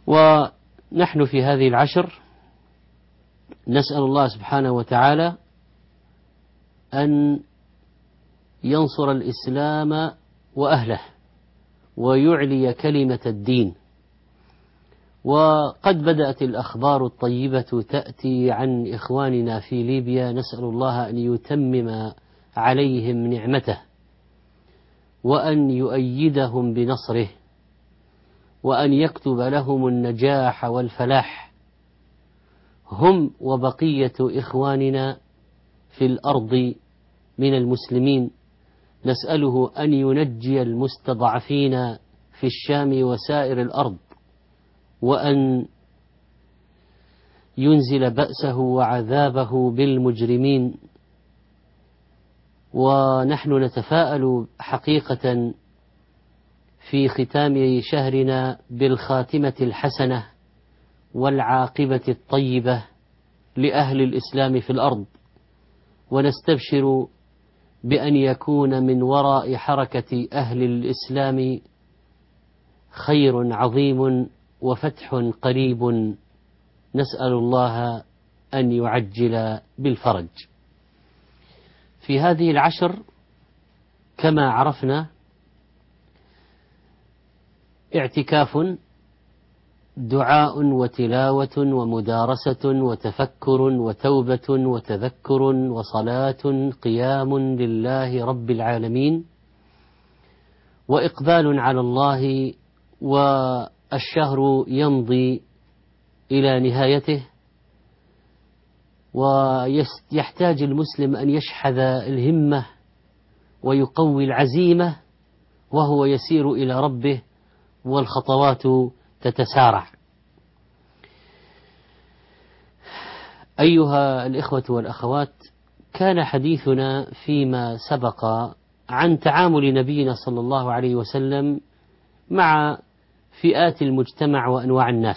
ونحن في هذه العشر نسأل الله سبحانه وتعالى أن ينصر الإسلام وأهله ويعلي كلمة الدين. وقد بدأت الأخبار الطيبة تأتي عن إخواننا في ليبيا، نسأل الله أن يتمم عليهم نعمته وأن يؤيدهم بنصره وأن يكتب لهم النجاح والفلاح، هم وبقية إخواننا في الأرض من المسلمين. نسأله أن ينجي المستضعفين في الشام وسائر الأرض، وأن ينزل بأسه وعذابه بالمجرمين. ونحن نتفاءل حقيقة في ختام شهرنا بالخاتمة الحسنة والعاقبة الطيبة لأهل الإسلام في الأرض، ونستبشر بأن يكون من وراء حركة أهل الإسلام خير عظيم وفتح قريب، نسأل الله أن يعجل بالفرج. في هذه العشر كما عرفنا اعتكاف، دعاء وتلاوة ومدارسة وتفكر وتوبة وتذكر وصلاة، قيام لله رب العالمين وإقبال على الله. والشهر يمضي إلى نهايته، ويحتاج المسلم أن يشحذ الهمة ويقوي العزيمة وهو يسير إلى ربه والخطوات تتسارع. أيها الإخوة والأخوات، كان حديثنا فيما سبق عن تعامل نبينا صلى الله عليه وسلم مع فئات المجتمع وأنواع الناس.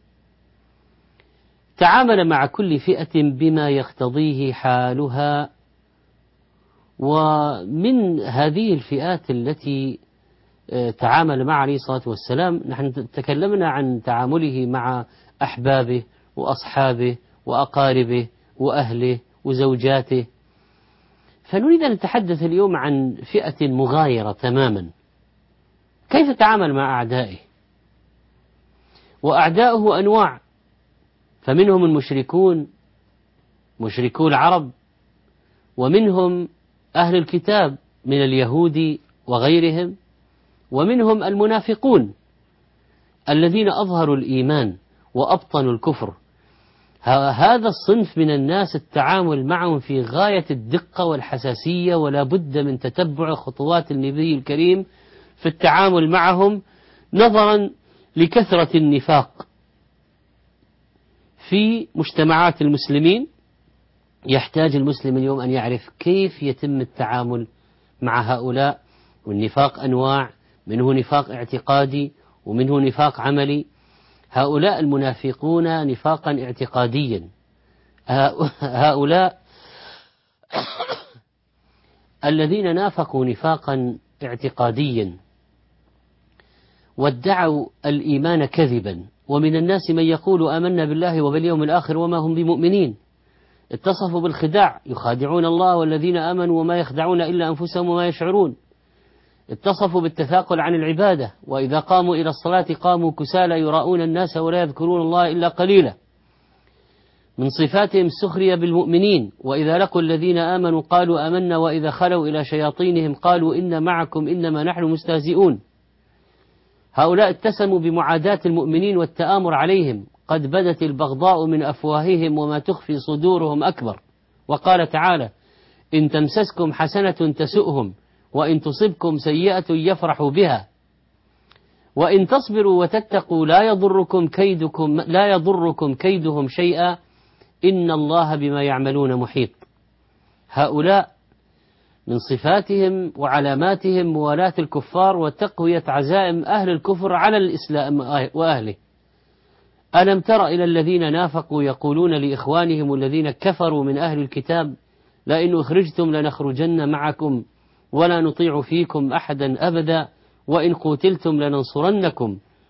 تعامل مع كل فئة بما يقتضيه حالها، ومن هذه الفئات التي تعامل مع عليه الصلاة والسلام نحن تكلمنا عن تعامله مع أحبابه وأصحابه وأقاربه وأهله وزوجاته، فنريد أن نتحدث اليوم عن فئة مغايرة تماما، كيف تعامل مع أعدائه. وأعداؤه أنواع، فمنهم المشركون، مشركو العرب، ومنهم أهل الكتاب من اليهود وغيرهم، ومنهم المنافقون الذين أظهروا الإيمان وأبطنوا الكفر. هذا الصنف من الناس التعامل معهم في غاية الدقة والحساسية، ولا بد من تتبع خطوات النبي الكريم في التعامل معهم، نظرا لكثرة النفاق في مجتمعات المسلمين. يحتاج المسلم اليوم أن يعرف كيف يتم التعامل مع هؤلاء. والنفاق أنواع، منه نفاق اعتقادي ومنه نفاق عملي. هؤلاء المنافقون نفاقا اعتقاديا، هؤلاء الذين نافقوا نفاقا اعتقاديا وادعوا الإيمان كذبا. ومن الناس من يقول آمنا بالله وباليوم الآخر وما هم بمؤمنين. اتصفوا بالخداع، يخادعون الله والذين آمنوا وما يخدعون إلا أنفسهم وما يشعرون. اتصفوا بالتثاقل عن العبادة، وإذا قاموا إلى الصلاة قاموا كسالى يراؤون الناس ولا يذكرون الله إلا قليلا. من صفاتهم السخرية بالمؤمنين، وإذا لقوا الذين آمنوا قالوا آمنا وإذا خلوا إلى شياطينهم قالوا إن معكم إنما نحن مستهزئون. هؤلاء اتسموا بمعاداة المؤمنين والتآمر عليهم، قد بدت البغضاء من أفواههم وما تخفي صدورهم أكبر. وقال تعالى: إن تمسسكم حسنة تسؤهم وإن تصبكم سيئة يفرحوا بها وإن تصبروا وتتقوا لا يضركم كيدهم شيئا إن الله بما يعملون محيط. هؤلاء من صفاتهم وعلاماتهم موالاة الكفار وتقوية عزائم أهل الكفر على الإسلام وأهله. ألم تر إلى الذين نافقوا يقولون لإخوانهم الذين كفروا من أهل الكتاب لئن أخرجتم لنخرجن معكم ولا نطيع فيكم أحدا أبدا وإن قتلتم لننصرنكم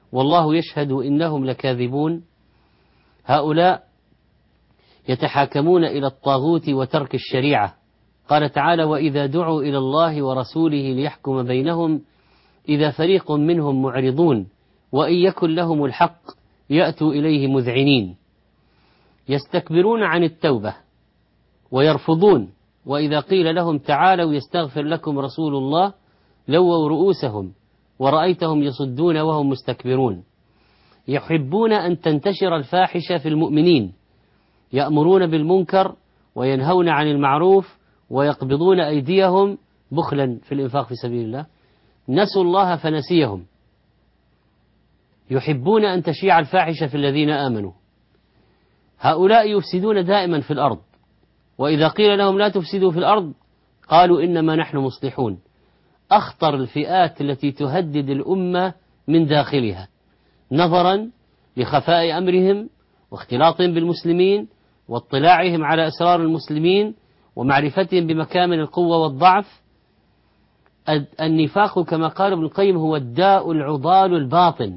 والله يشهد إنهم لكاذبون. هؤلاء يتحاكمون إلى الطاغوت وترك الشريعة. قال تعالى: وإذا دعوا إلى الله ورسوله ليحكم بينهم إذا فريق منهم معرضون وإن يكن لهم الحق يأتوا إليه مذعنين. يستكبرون عن التوبة ويرفضون، وإذا قيل لهم تعالوا يستغفر لكم رسول الله لووا رؤوسهم ورأيتهم يصدون وهم مستكبرون. يحبون أن تنتشر الفاحشة في المؤمنين، يأمرون بالمنكر وينهون عن المعروف ويقبضون أيديهم بخلا في الإنفاق في سبيل الله. نسوا الله فنسيهم. يحبون أن تشيع الفاحشة في الذين آمنوا. هؤلاء يفسدون دائما في الأرض، وإذا قيل لهم لا تفسدوا في الأرض قالوا إنما نحن مصلحون. أخطر الفئات التي تهدد الأمة من داخلها، نظرا لخفاء أمرهم واختلاطهم بالمسلمين واطلاعهم على أسرار المسلمين ومعرفتهم بمكامن القوة والضعف. النفاق كما قال ابن القيم هو الداء العضال الباطن.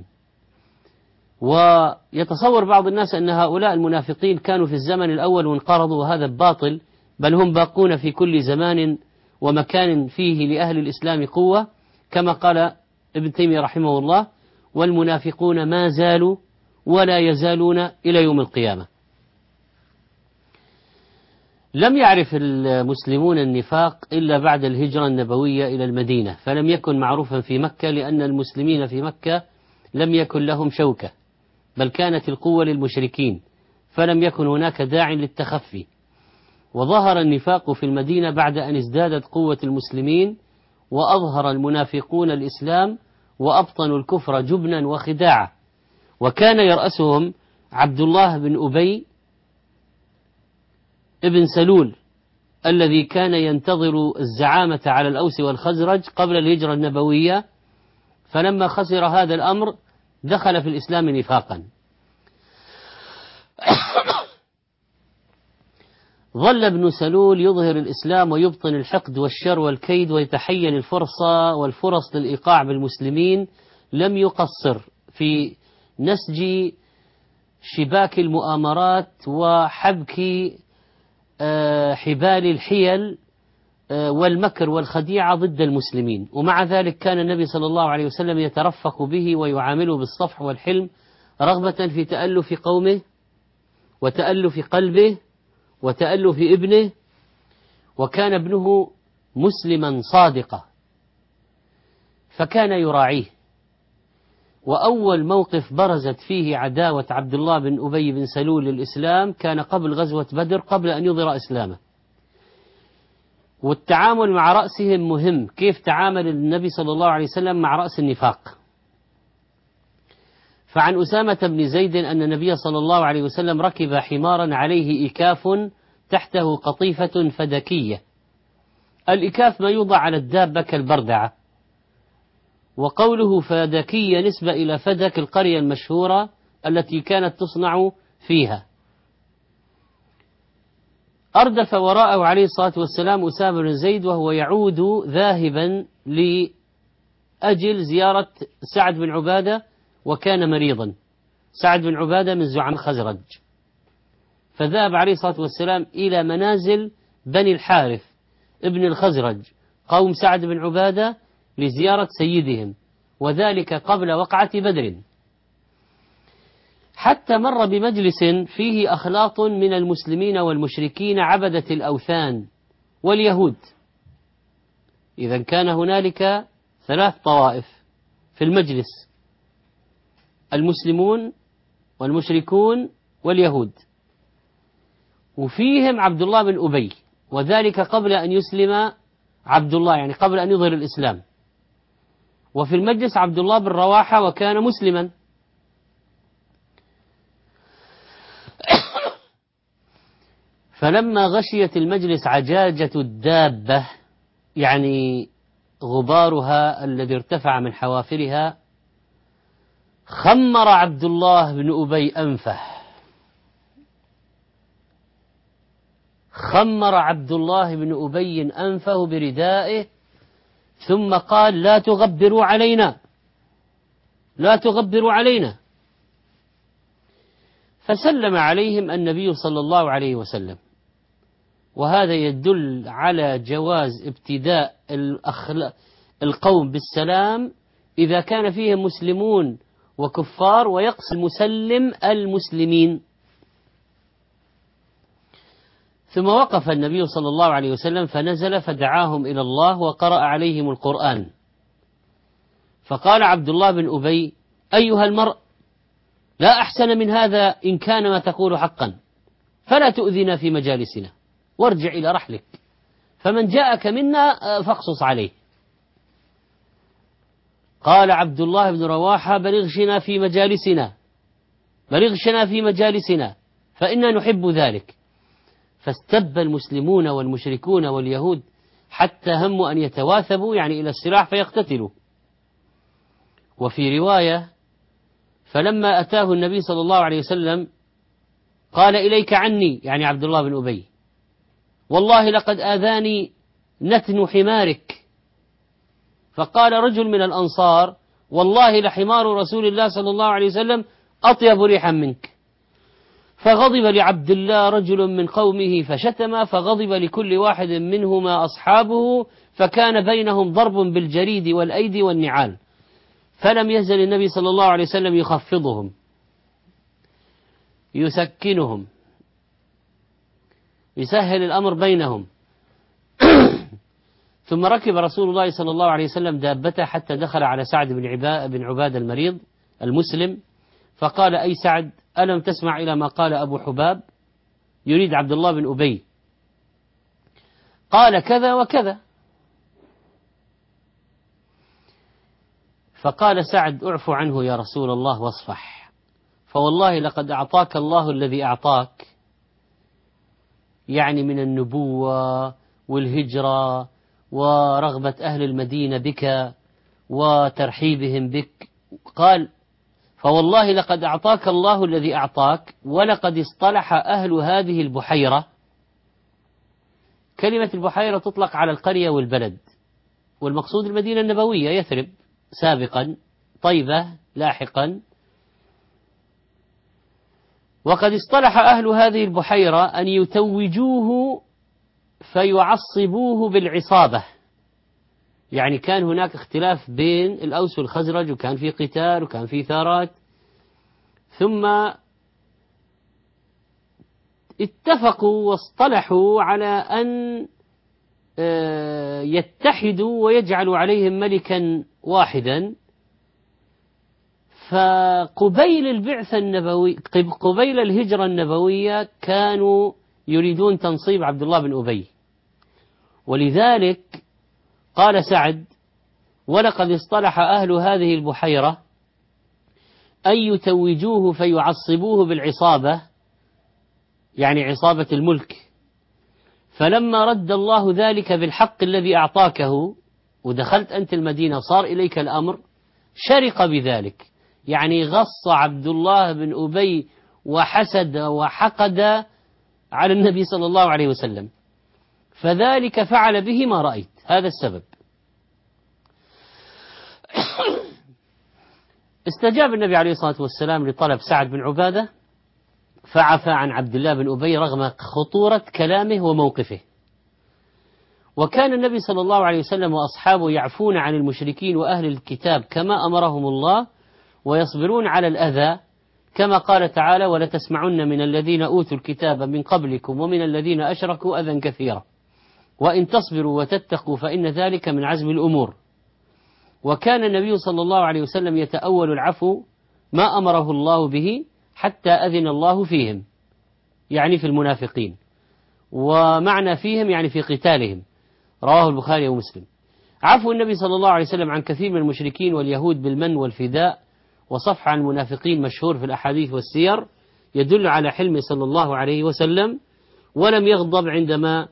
ويتصور بعض الناس أن هؤلاء المنافقين كانوا في الزمن الأول وانقرضوا، وهذا باطل، بل هم باقون في كل زمان ومكان فيه لأهل الإسلام قوة، كما قال ابن تيمية رحمه الله: والمنافقون ما زالوا ولا يزالون إلى يوم القيامة. لم يعرف المسلمون النفاق إلا بعد الهجرة النبوية إلى المدينة، فلم يكن معروفا في مكة، لأن المسلمين في مكة لم يكن لهم شوكة، بل كانت القوة للمشركين، فلم يكن هناك داع للتخفي. وظهر النفاق في المدينة بعد أن ازدادت قوة المسلمين، وأظهر المنافقون الإسلام وأبطنوا الكفر جبنا وخداعا. وكان يرأسهم عبد الله بن أبي ابن سلول، الذي كان ينتظر الزعامة على الأوس والخزرج قبل الهجرة النبوية، فلما خسر هذا الأمر دخل في الإسلام نفاقا. ظل ابن سلول يظهر الإسلام ويبطن الحقد والشر والكيد، ويتحين الفرصة والفرص للإيقاع بالمسلمين. لم يقصر في نسج شباك المؤامرات وحبك حبال الحيل والمكر والخديعة ضد المسلمين. ومع ذلك كان النبي صلى الله عليه وسلم يترفق به ويعامله بالصفح والحلم، رغبة في تألف قومه وتألف قلبه وتألف ابنه. وكان ابنه مسلما صادقا فكان يراعيه. وأول موقف برزت فيه عداوة عبد الله بن أبي بن سلول للإسلام كان قبل غزوة بدر، قبل أن يظهر إسلامه. والتعامل مع رأسهم مهم، كيف تعامل النبي صلى الله عليه وسلم مع رأس النفاق. فعن أسامة بن زيد أن النبي صلى الله عليه وسلم ركب حمارا عليه إكاف تحته قطيفة فدكية. الإكاف ما يوضع على الدابة كالبردعة، وقوله فدكية نسبة إلى فدك القرية المشهورة التي كانت تصنع فيها. أردف وراءه عليه الصلاة والسلام أسامة بن زيد وهو يعود ذاهبا لأجل زيارة سعد بن عبادة، وكان مريضا. سعد بن عبادة من زعماء الخزرج، فذهب عليه الصلاة والسلام إلى منازل بني الحارث ابن الخزرج قوم سعد بن عبادة لزيارة سيدهم، وذلك قبل وقعة بدر، حتى مر بمجلس فيه أخلاط من المسلمين والمشركين عبدة الأوثان واليهود. إذا كان هنالك 3 طوائف في المجلس: المسلمون والمشركون واليهود، وفيهم عبد الله بن أبي، وذلك قبل أن يسلم عبد الله، يعني قبل أن يظهر الإسلام. وفي المجلس عبد الله بن رواحة وكان مسلما. فلما غشيت المجلس عجاجة الدابة، يعني غبارها الذي ارتفع من حوافرها، خمر عبد الله بن أبي أنفه، خمر عبد الله بن أبي أنفه بردائه، ثم قال: لا تغبروا علينا، لا تغبروا علينا. فسلم عليهم النبي صلى الله عليه وسلم، وهذا يدل على جواز ابتداء القوم بالسلام إذا كان فيهم مسلمون وكفار، ويقصد المسلم المسلمين. ثم وقف النبي صلى الله عليه وسلم فنزل فدعاهم إلى الله وقرأ عليهم القرآن. فقال عبد الله بن أبي: أيها المرء، لا أحسن من هذا إن كان ما تقول حقا، فلا تؤذنا في مجالسنا، وارجع إلى رحلك، فمن جاءك منا فاقصص عليه. قال عبد الله بن رواحة: بلغشنا في مجالسنا، بلغشنا في مجالسنا، فإنا نحب ذلك. فاستب المسلمون والمشركون واليهود حتى هموا أن يتواثبوا، يعني إلى السلاح، فيقتتلوا. وفي رواية: فلما أتاه النبي صلى الله عليه وسلم قال: إليك عني، يعني عبد الله بن أبي، والله لقد آذاني نتن حمارك. فقال رجل من الأنصار: والله لحمار رسول الله صلى الله عليه وسلم أطيب ريحا منك. فغضب لعبد الله رجل من قومه فشتم، فغضب لكل واحد منهما أصحابه، فكان بينهم ضرب بالجريد والأيدي والنعال. فلم يزل النبي صلى الله عليه وسلم يخفضهم يسكنهم، يسهل الأمر بينهم. ثم ركب رسول الله صلى الله عليه وسلم دابته حتى دخل على سعد بن عبادة المريض المسلم، فقال: أي سعد، ألم تسمع إلى ما قال أبو حباب؟ يريد عبد الله بن أبي. قال: كذا وكذا. فقال سعد: اعف عنه يا رسول الله واصفح، فوالله لقد أعطاك الله الذي أعطاك، يعني من النبوة والهجرة ورغبة أهل المدينة بك وترحيبهم بك. قال: فوالله لقد أعطاك الله الذي أعطاك، ولقد اصطلح أهل هذه البحيرة. كلمة البحيرة تطلق على القرية والبلد، والمقصود المدينة النبوية يثرب سابقا، طيبة لاحقا. وقد اصطلح أهل هذه البحيرة أن يتوجوه فيعصبوه بالعصابة، يعني كان هناك اختلاف بين الأوس والخزرج، وكان في قتال وكان في ثارات، ثم اتفقوا واصطلحوا على أن يتحدوا ويجعلوا عليهم ملكا واحدا. فقبيل البعثة النبوي، قبيل الهجرة النبوية، كانوا يريدون تنصيب عبد الله بن أبي، ولذلك قال سعد: ولقد اصطلح أهل هذه البحيرة أن يتوجوه فيعصبوه بالعصابة، يعني عصابة الملك. فلما رد الله ذلك بالحق الذي أعطاكه، ودخلت أنت المدينة صار إليك الأمر، شرق بذلك، يعني غص عبد الله بن أبي وحسد وحقد على النبي صلى الله عليه وسلم، فذلك فعل به ما رأيت. هذا السبب. استجاب النبي عليه الصلاة والسلام لطلب سعد بن عبادة، فعفى عن عبد الله بن أبي رغم خطورة كلامه وموقفه. وكان النبي صلى الله عليه وسلم وأصحابه يعفون عن المشركين وأهل الكتاب كما أمرهم الله، ويصبرون على الأذى، كما قال تعالى: ولتسمعن من الذين أوتوا الكتاب من قبلكم ومن الذين أشركوا أذى كثيرا وإن تصبروا وتتقوا فإن ذلك من عزم الأمور. وكان النبي صلى الله عليه وسلم يتأول العفو ما أمره الله به حتى أذن الله فيهم، يعني في المنافقين، ومعنى فيهم يعني في قتالهم. رواه البخاري ومسلم. عفو النبي صلى الله عليه وسلم عن كثير من المشركين واليهود بالمن والفداء وصفح عن المنافقين مشهور في الأحاديث والسير، يدل على حلمه صلى الله عليه وسلم، ولم يغضب عندما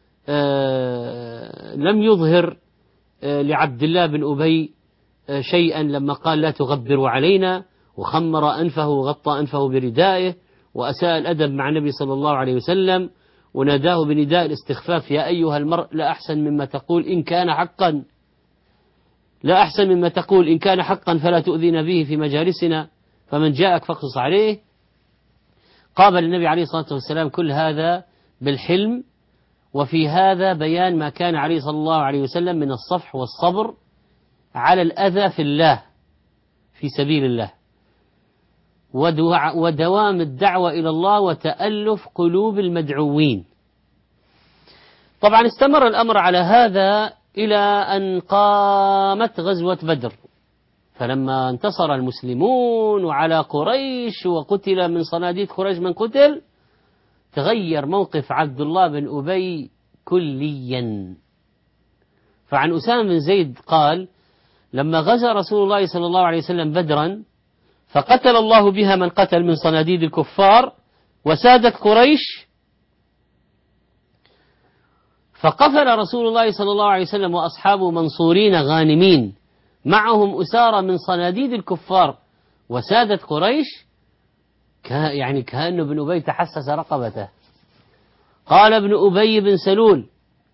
لم يظهر لعبد الله بن أبي شيئا لما قال: لا تغبروا علينا، وخمر أنفه وغطى أنفه بردائه، وأساء الأدب مع النبي صلى الله عليه وسلم، وناداه بنداء الاستخفاف: يا أيها المرء لا أحسن مما تقول إن كان حقا. لا أحسن مما تقول إن كان حقا فلا تؤذينا به في مجالسنا فمن جاءك فاقصص عليه. قابل النبي عليه الصلاة والسلام كل هذا بالحلم، وفي هذا بيان ما كان عليه صلى الله عليه وسلم من الصفح والصبر على الأذى في الله في سبيل الله، ودوام الدعوة إلى الله وتألف قلوب المدعوين. طبعا استمر الأمر على هذا إلى أن قامت غزوة بدر، فلما انتصر المسلمون وعلى قريش وقتل من صناديد قريش من قتل، تغير موقف عبد الله بن أبي كليا. فعن أسامة بن زيد قال: لما غزا رسول الله صلى الله عليه وسلم بدرا فقتل الله بها من قتل من صناديد الكفار وسادت قريش، فقفل رسول الله صلى الله عليه وسلم وأصحابه منصورين غانمين معهم أسارى من صناديد الكفار وسادت قريش، يعني كأنه ابن أبي تحسس رقبته. قال ابن أبي بن سلول،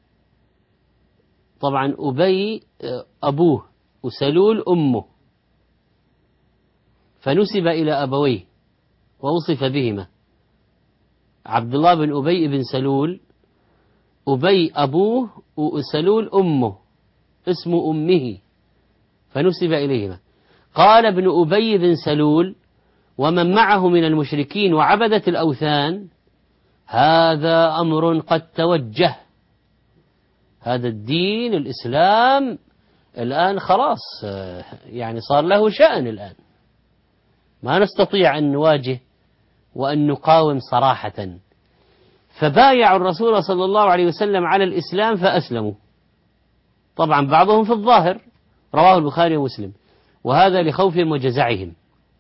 طبعا أبي أبوه وسلول أمه، فنسب إلى أبويه ووصف بهما. عبد الله بن أبي بن سلول، أبي أبوه وسلول أمه، اسم أمه، فنسب إليهما. قال ابن أبي بن سلول: ومن معه من المشركين وعبدة الأوثان هذا أمر قد توجه. هذا الدين الإسلام الآن خلاص يعني صار له شأن، الآن ما نستطيع أن نواجه وأن نقاوم صراحة. فبايعوا الرسول صلى الله عليه وسلم على الإسلام فأسلموا، طبعا بعضهم في الظاهر، رواه البخاري ومسلم، وهذا لخوفهم وجزعهم.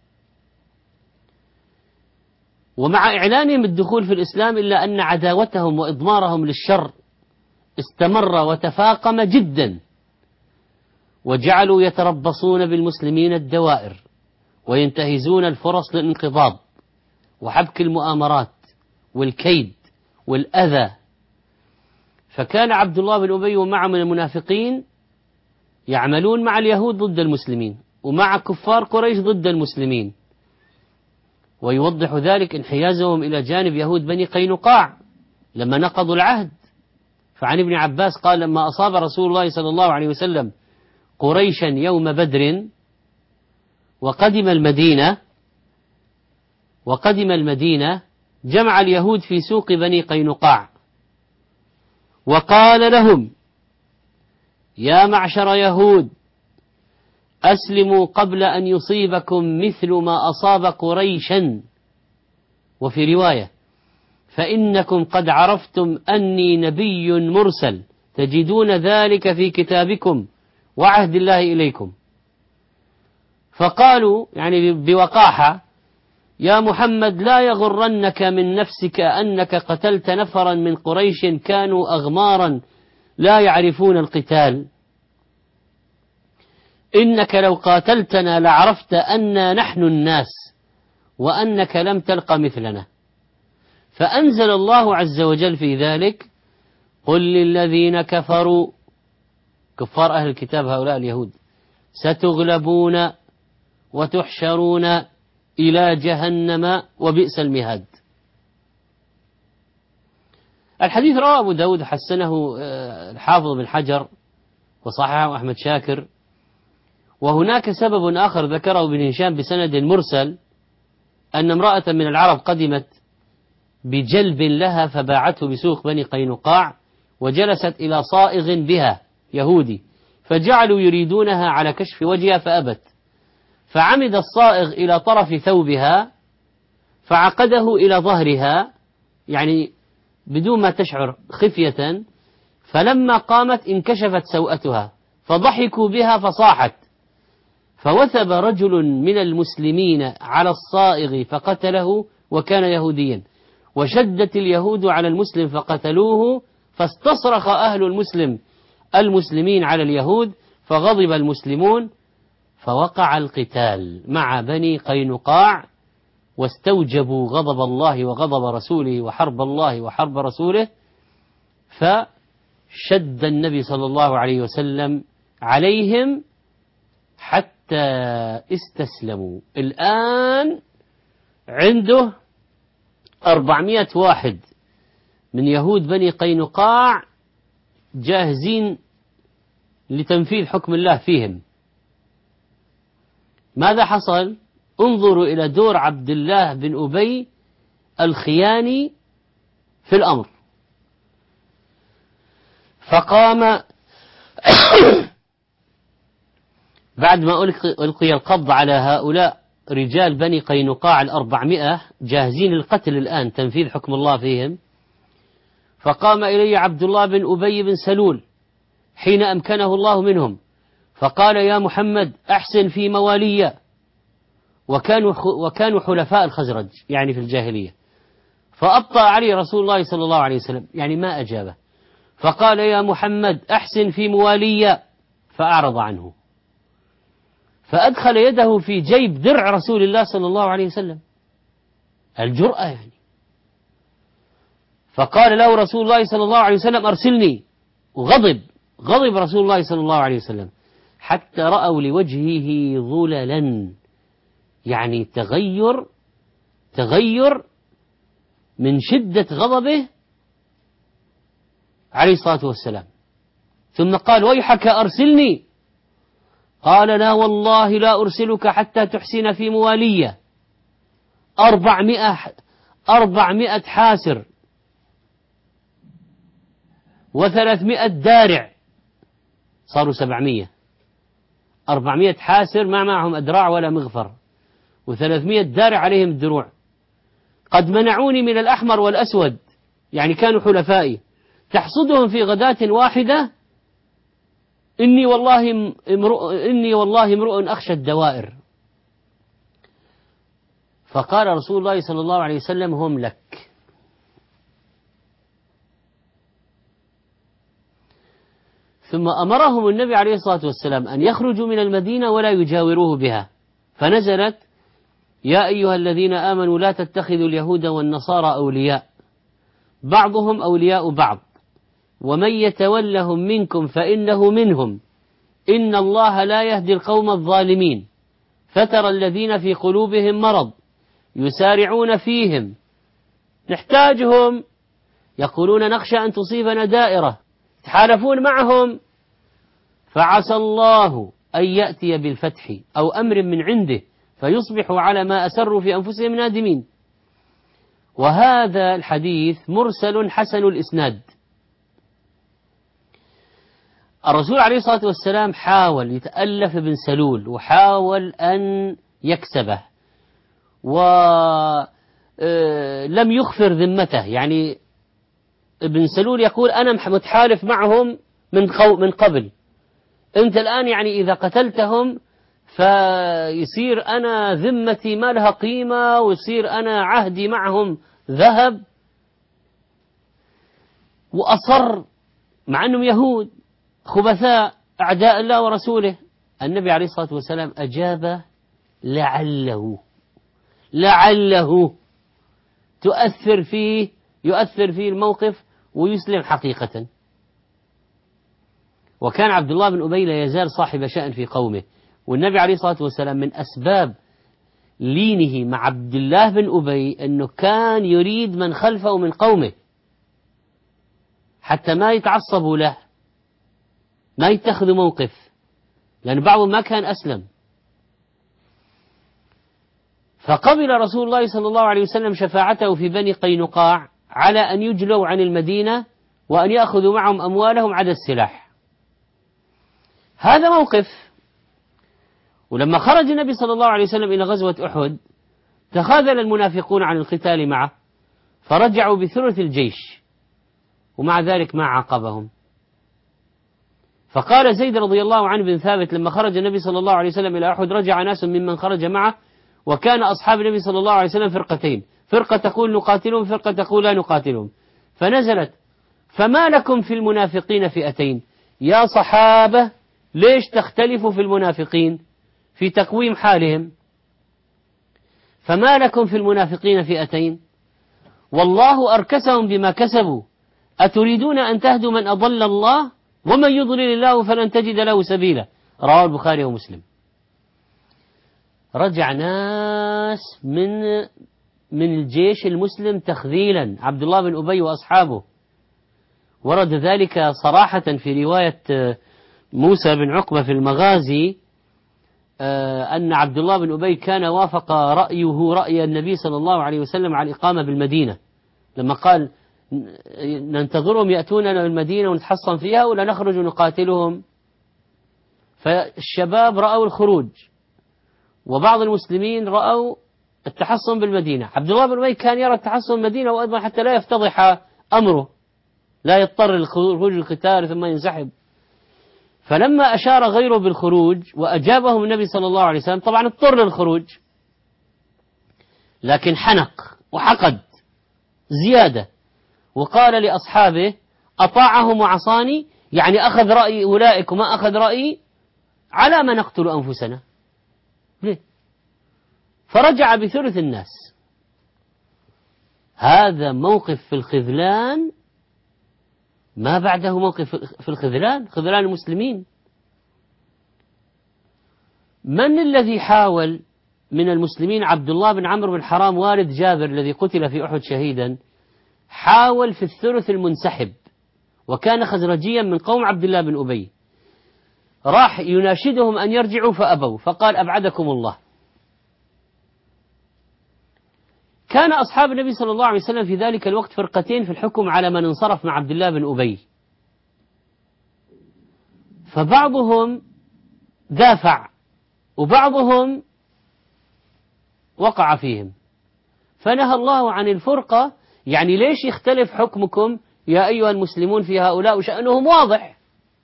ومع إعلانهم الدخول في الإسلام إلا أن عداوتهم وإضمارهم للشر استمر وتفاقم جدا، وجعلوا يتربصون بالمسلمين الدوائر وينتهزون الفرص للانقضاض وحبك المؤامرات والكيد والأذى. فكان عبد الله بن أبي ومعه من المنافقين يعملون مع اليهود ضد المسلمين ومع كفار قريش ضد المسلمين، ويوضح ذلك انحيازهم إلى جانب يهود بني قينقاع لما نقضوا العهد. فعن ابن عباس قال: لما أصاب رسول الله صلى الله عليه وسلم قريشا يوم بدر وقدم المدينة جمع اليهود في سوق بني قينقاع وقال لهم: يا معشر يهود، أسلموا قبل أن يصيبكم مثل ما أصاب قريشا، وفي رواية: فإنكم قد عرفتم أني نبي مرسل تجدون ذلك في كتابكم وعهد الله إليكم. فقالوا يعني بوقاحة: يا محمد، لا يغرنك من نفسك أنك قتلت نفرا من قريش كانوا أغمارا لا يعرفون القتال، إنك لو قاتلتنا لعرفت أننا نحن الناس وأنك لم تلق مثلنا. فأنزل الله عز وجل في ذلك: قل للذين كفروا، كفار أهل الكتاب هؤلاء اليهود، ستغلبون وتحشرون إلى جهنم وبئس المهاد. الحديث رواه أبو داود، حسنه الحافظ بن حجر وصححه أحمد شاكر. وهناك سبب آخر ذكره ابن هشام بسند مرسل، أن امرأة من العرب قدمت بجلب لها فباعته بسوق بني قينقاع، وجلست إلى صائغ بها يهودي، فجعلوا يريدونها على كشف وجهها فأبت، فعمد الصائغ إلى طرف ثوبها فعقده إلى ظهرها، يعني بدون ما تشعر خفية، فلما قامت انكشفت سوءتها فضحكوا بها فصاحت، فوثب رجل من المسلمين على الصائغ فقتله وكان يهوديا، وشدت اليهود على المسلم فقتلوه، فاستصرخ أهل المسلمين على اليهود، فغضب المسلمون، فوقع القتال مع بني قينقاع، واستوجبوا غضب الله وغضب رسوله وحرب الله وحرب رسوله، فشد النبي صلى الله عليه وسلم عليهم حتى استسلموا. الآن عنده 400 واحد من يهود بني قينقاع جاهزين لتنفيذ حكم الله فيهم. ماذا حصل؟ انظروا إلى دور عبد الله بن أبي الخياني في الأمر. فقام بعد ما ألقي القبض على هؤلاء رجال بني قينقاع 400 جاهزين للقتل الآن تنفيذ حكم الله فيهم، فقام إلي عبد الله بن أبي بن سلول حين أمكنه الله منهم فقال: يا محمد أحسن في موالي. وكانوا حلفاء الخزرج يعني في الجاهلية. فأبطأ عليه رسول الله صلى الله عليه وسلم، يعني ما أجابه، فقال: يا محمد أحسن في موالي، فأعرض عنه. فأدخل يده في جيب درع رسول الله صلى الله عليه وسلم، الجرأة يعني. فقال له رسول الله صلى الله عليه وسلم: أرسلني. غضب رسول الله صلى الله عليه وسلم حتى رأوا لوجهه ظللا، يعني تغير من شدة غضبه عليه الصلاة والسلام. ثم قال: ويحك أرسلني. قال: لا والله لا أرسلك حتى تحسن في موالية. 400 حاسر و300 دارع، صاروا 700. 400 حاسر ما معهم أدراع ولا مغفر، و300 دارع عليهم الدروع. قد منعوني من الأحمر والأسود، يعني كانوا حلفائي، تحصدهم في غداة واحدة. إني والله امرؤ أخشى الدوائر. فقال رسول الله صلى الله عليه وسلم: هم لك. ثم أمرهم النبي عليه الصلاة والسلام أن يخرجوا من المدينة ولا يجاوروه بها، فنزلت: يا أيها الذين آمنوا لا تتخذوا اليهود والنصارى أولياء، بعضهم أولياء بعض، ومن يتولهم منكم فإنه منهم، إن الله لا يهدي القوم الظالمين، فترى الذين في قلوبهم مرض يسارعون فيهم نحتاجهم، يقولون نخشى أن تصيبنا دائرة، يتحالفون معهم، فعسى الله أن يأتي بالفتح أو أمر من عنده فيصبحوا على ما أسروا في أنفسهم نادمين. وهذا الحديث مرسل حسن الإسناد. الرسول عليه الصلاة والسلام حاول يتألف بن سلول وحاول أن يكسبه، ولم يغفر ذمته. يعني ابن سلول يقول: أنا متحالف معهم من قبل، أنت الآن يعني إذا قتلتهم فيصير أنا ذمتي ما لها قيمة، ويصير أنا عهدي معهم ذهب. وأصر مع أنهم يهود خبثاء أعداء الله ورسوله. النبي عليه الصلاة والسلام أجاب: لعله يؤثر فيه الموقف ويسلم حقيقة. وكان عبد الله بن أبي لا يزال صاحب شأن في قومه، والنبي عليه الصلاة والسلام من أسباب لينه مع عبد الله بن أبي أنه كان يريد من خلفه من قومه حتى ما يتعصبوا له، ما يتخذوا موقف، لأن بعضهم ما كان أسلم. فقبل رسول الله صلى الله عليه وسلم شفاعته في بني قينقاع على أن يجلوا عن المدينة وأن يأخذوا معهم أموالهم عدا السلاح. هذا موقف. ولما خرج النبي صلى الله عليه وسلم إلى غزوة أحد تخاذل المنافقون عن القتال معه، فرجعوا بثلث الجيش، ومع ذلك ما عاقبهم. فقال زيد رضي الله عنه بن ثابت: لما خرج النبي صلى الله عليه وسلم إلى أحد رجع ناس ممن خرج معه، وكان أصحاب النبي صلى الله عليه وسلم فرقتين، فرقة تقول نقاتلهم، فرقة تقول لا نقاتلهم. فنزلت: فما لكم في المنافقين فئتين؟ يا صحابة ليش تختلفوا في المنافقين في تقويم حالهم؟ فما لكم في المنافقين فئتين؟ والله أركسهم بما كسبوا، أتريدون أن تهدوا من أضل الله؟ ومن يضلل الله فلن تجد له سبيلا. رواه البخاري ومسلم. رجع ناس من الجيش المسلم تخذيلا، عبد الله بن أبي وأصحابه. ورد ذلك صراحة في رواية موسى بن عقبة في المغازي، أن عبد الله بن أبي كان وافق رأيه رأي النبي صلى الله عليه وسلم على الإقامة بالمدينة، لما قال ننتظرهم يأتوننا المدينة ونتحصن فيها ولا نخرج ونقاتلهم. فالشباب رأوا الخروج، وبعض المسلمين رأوا التحصن بالمدينة. عبد الله بن أبي كان يرى التحصن بالمدينة، وأيضا حتى لا يفتضح أمره، لا يضطر للخروج للقتال ثم ينسحب. فلما أشار غيره بالخروج وأجابهم النبي صلى الله عليه وسلم، طبعا اضطر للخروج، لكن حنق وحقد زيادة، وقال لأصحابه أطاعهم وعصاني، يعني أخذ رأي أولئك وما أخذ رأيي، على ما نقتل أنفسنا ليه؟ فرجع بثلث الناس. هذا موقف في الخذلان، ما بعده موقف في الخذلان، خذلان المسلمين. من الذي حاول من المسلمين؟ عبد الله بن عمرو بن حرام والد جابر الذي قتل في أحد شهيدا، حاول في الثلث المنسحب، وكان خزرجيا من قوم عبد الله بن أبي، راح يناشدهم أن يرجعوا فأبوا، فقال أبعدكم الله. كان أصحاب النبي صلى الله عليه وسلم في ذلك الوقت فرقتين في الحكم على من انصرف مع عبد الله بن أبي، فبعضهم دافع وبعضهم وقع فيهم، فنهى الله عن الفرقة. يعني ليش يختلف حكمكم يا أيها المسلمون في هؤلاء وشأنهم واضح؟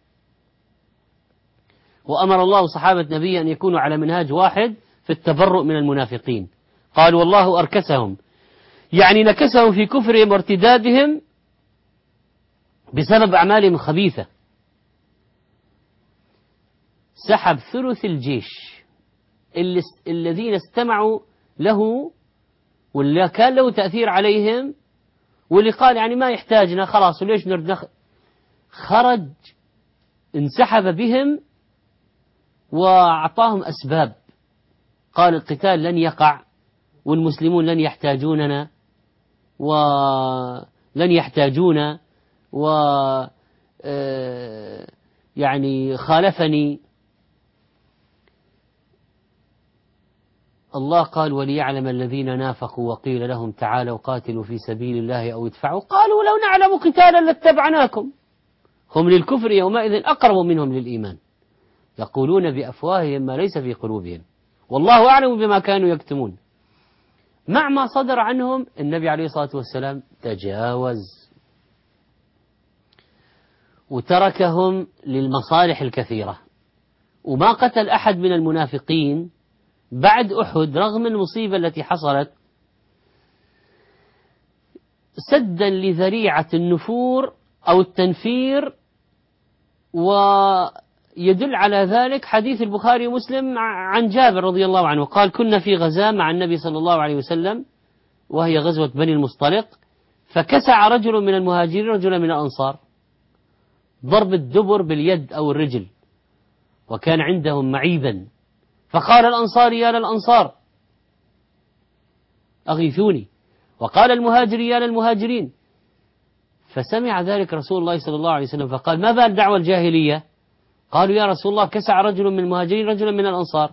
وأمر الله صحابة نبيه أن يكونوا على منهاج واحد في التبرؤ من المنافقين. قال والله أركسهم، يعني نكسهم في كفرهم وارتدادهم بسبب أعمالهم الخبيثة. سحب ثلث الجيش الذين استمعوا له واللي كان له تأثير عليهم، واللي قال يعني ما يحتاجنا خلاص وليش نرد، خرج انسحب بهم وأعطاهم أسباب، قال القتال لن يقع والمسلمون لن يحتاجوننا ولن يحتاجون، يعني خالفني. الله قال وليعلم الذين نافقوا وقيل لهم تعالوا قاتلوا في سبيل الله أو ادفعوا، قالوا لو نعلم قتالا لاتبعناكم، هم للكفر يومئذ أقرب منهم للإيمان، يقولون بأفواههم ما ليس في قلوبهم والله أعلم بما كانوا يكتمون. مع ما صدر عنهم النبي عليه الصلاة والسلام تجاوز وتركهم للمصالح الكثيرة، وما قتل أحد من المنافقين بعد أحد رغم المصيبة التي حصلت، سدا لذريعة النفور أو التنفير. ويدل على ذلك حديث البخاري ومسلم عن جابر رضي الله عنه قال كنا في غزاة مع النبي صلى الله عليه وسلم وهي غزوة بني المصطلق، فكسع رجل من المهاجرين رجلا من الأنصار، ضرب الدبر باليد أو الرجل، وكان عندهم معيبا، فقال الأنصار يا للأنصار أغيثوني، وقال المهاجر يا للمهاجرين. فسمع ذلك رسول الله صلى الله عليه وسلم فقال ما بال دعوة الجاهلية؟ قالوا يا رسول الله كسع رجل من المهاجرين رجلا من الأنصار،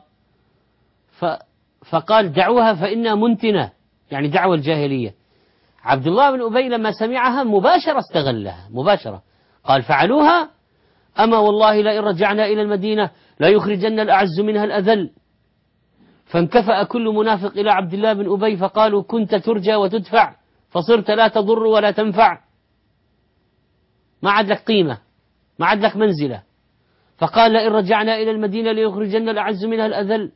فقال دعوها فإنها منتنة، يعني دعوة الجاهلية. عبد الله بن أبي لما سمعها مباشرة استغلها مباشرة، قال فعلوها أما والله لئن رجعنا إلى المدينة لا يخرجن الأعز منها الأذل. فانكفأ كل منافق إلى عبد الله بن أبي فقالوا كنت ترجى وتدفع فصرت لا تضر ولا تنفع، ما عاد لك قيمة ما عاد لك منزلة. فقال لئن رجعنا إلى المدينة ليخرجن الأعز منها الأذل.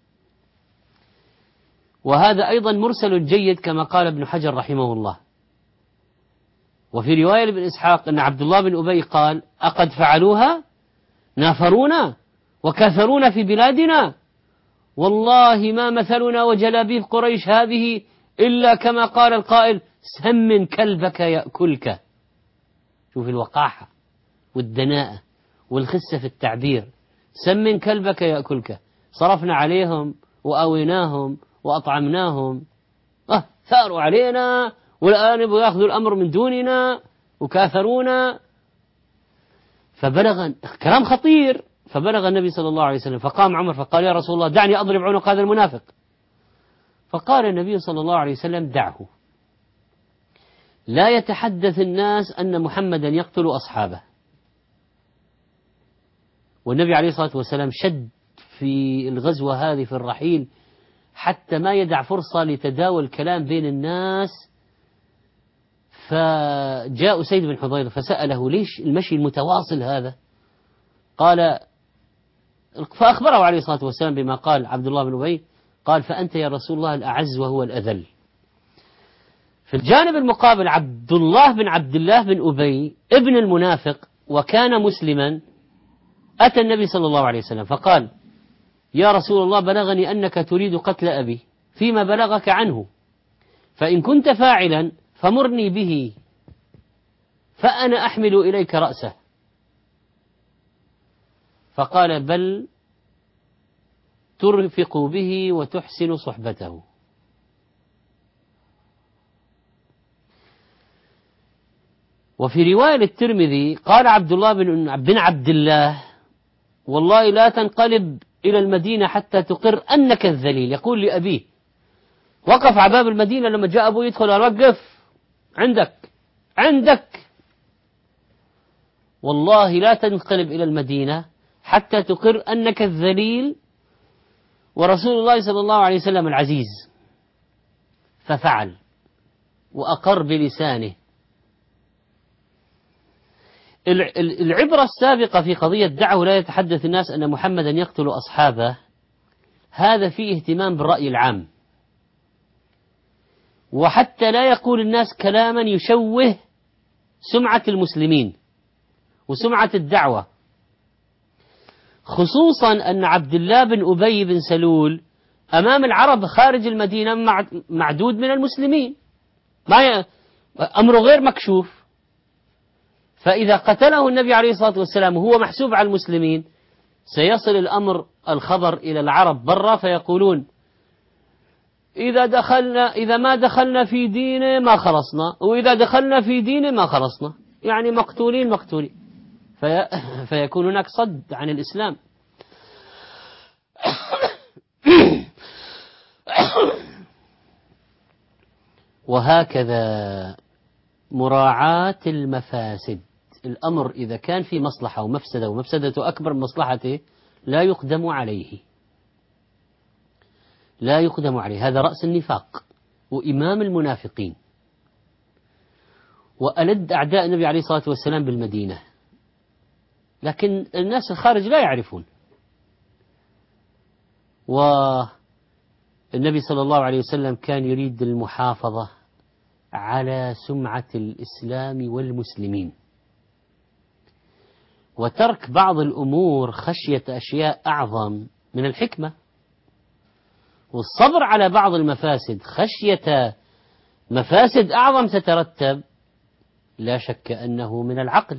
وهذا أيضا مرسل جيد كما قال ابن حجر رحمه الله. وفي رواية لابن إسحاق أن عبد الله بن أبي قال أقد فعلوها نافرونا وكثرونا في بلادنا والله ما مثلنا وجلابيب قريش هذه إلا كما قال القائل سمن كلبك يأكلك. شوف الوقاحة والدناءة والخسة في التعبير، سمن كلبك يأكلك. صرفنا عليهم وآويناهم وأطعمناهم، ثاروا علينا والآن يبغوا يأخذوا الأمر من دوننا وكاثرونا. فبلغ كلام خطير، فبلغ النبي صلى الله عليه وسلم، فقام عمر فقال يا رسول الله دعني أضرب عنق هذا المنافق. فقال النبي صلى الله عليه وسلم دعه، لا يتحدث الناس أن محمدا يقتل أصحابه. والنبي عليه الصلاة والسلام شد في الغزوة هذه في الرحيل حتى ما يدع فرصة لتداول الكلام بين الناس. فجاء سيد بن حضير فسأله ليش المشي المتواصل هذا؟ قال، فأخبره عليه الصلاة والسلام بما قال عبد الله بن أبي، قال فأنت يا رسول الله الأعز وهو الأذل. في الجانب المقابل عبد الله بن أبي ابن المنافق وكان مسلما أتى النبي صلى الله عليه وسلم فقال يا رسول الله بلغني أنك تريد قتل أبي فيما بلغك عنه، فإن كنت فاعلا فمرني به فأنا أحمل إليك رأسه. فقال بل ترفق به وتحسن صحبته. وفي رواية الترمذي قال عبد الله بن عبد الله والله لا تنقلب إلى المدينة حتى تقر أنك الذليل. يقول لأبيه، وقف على باب المدينة لما جاء أبوه يدخل وقف عندك والله لا تنقلب إلى المدينة حتى تقر أنك الذليل ورسول الله صلى الله عليه وسلم العزيز. ففعل وأقر بلسانه. العبرة السابقة في قضية دعه لا يتحدث الناس أن محمدا يقتل أصحابه، هذا فيه اهتمام بالرأي العام، وحتى لا يقول الناس كلاما يشوه سمعة المسلمين وسمعة الدعوة، خصوصا أن عبد الله بن أبي بن سلول أمام العرب خارج المدينة معدود من المسلمين، أمره غير مكشوف. فإذا قتله النبي عليه الصلاة والسلام وهو محسوب على المسلمين سيصل الخبر إلى العرب برا فيقولون إذا ما دخلنا في دينه ما خلصنا، وإذا دخلنا في دينه ما خلصنا، يعني مقتولين فيكون هناك صد عن الإسلام. وهكذا مراعاة المفاسد، الأمر إذا كان في مصلحة ومفسدة ومفسدته أكبر من مصلحته لا يقدم عليه، هذا رأس النفاق وإمام المنافقين وألد أعداء النبي عليه الصلاة والسلام بالمدينة، لكن الناس الخارج لا يعرفون. والنبي صلى الله عليه وسلم كان يريد المحافظة على سمعة الإسلام والمسلمين، وترك بعض الأمور خشية أشياء أعظم من الحكمة، والصبر على بعض المفاسد خشية مفاسد أعظم تترتب لا شك أنه من العقل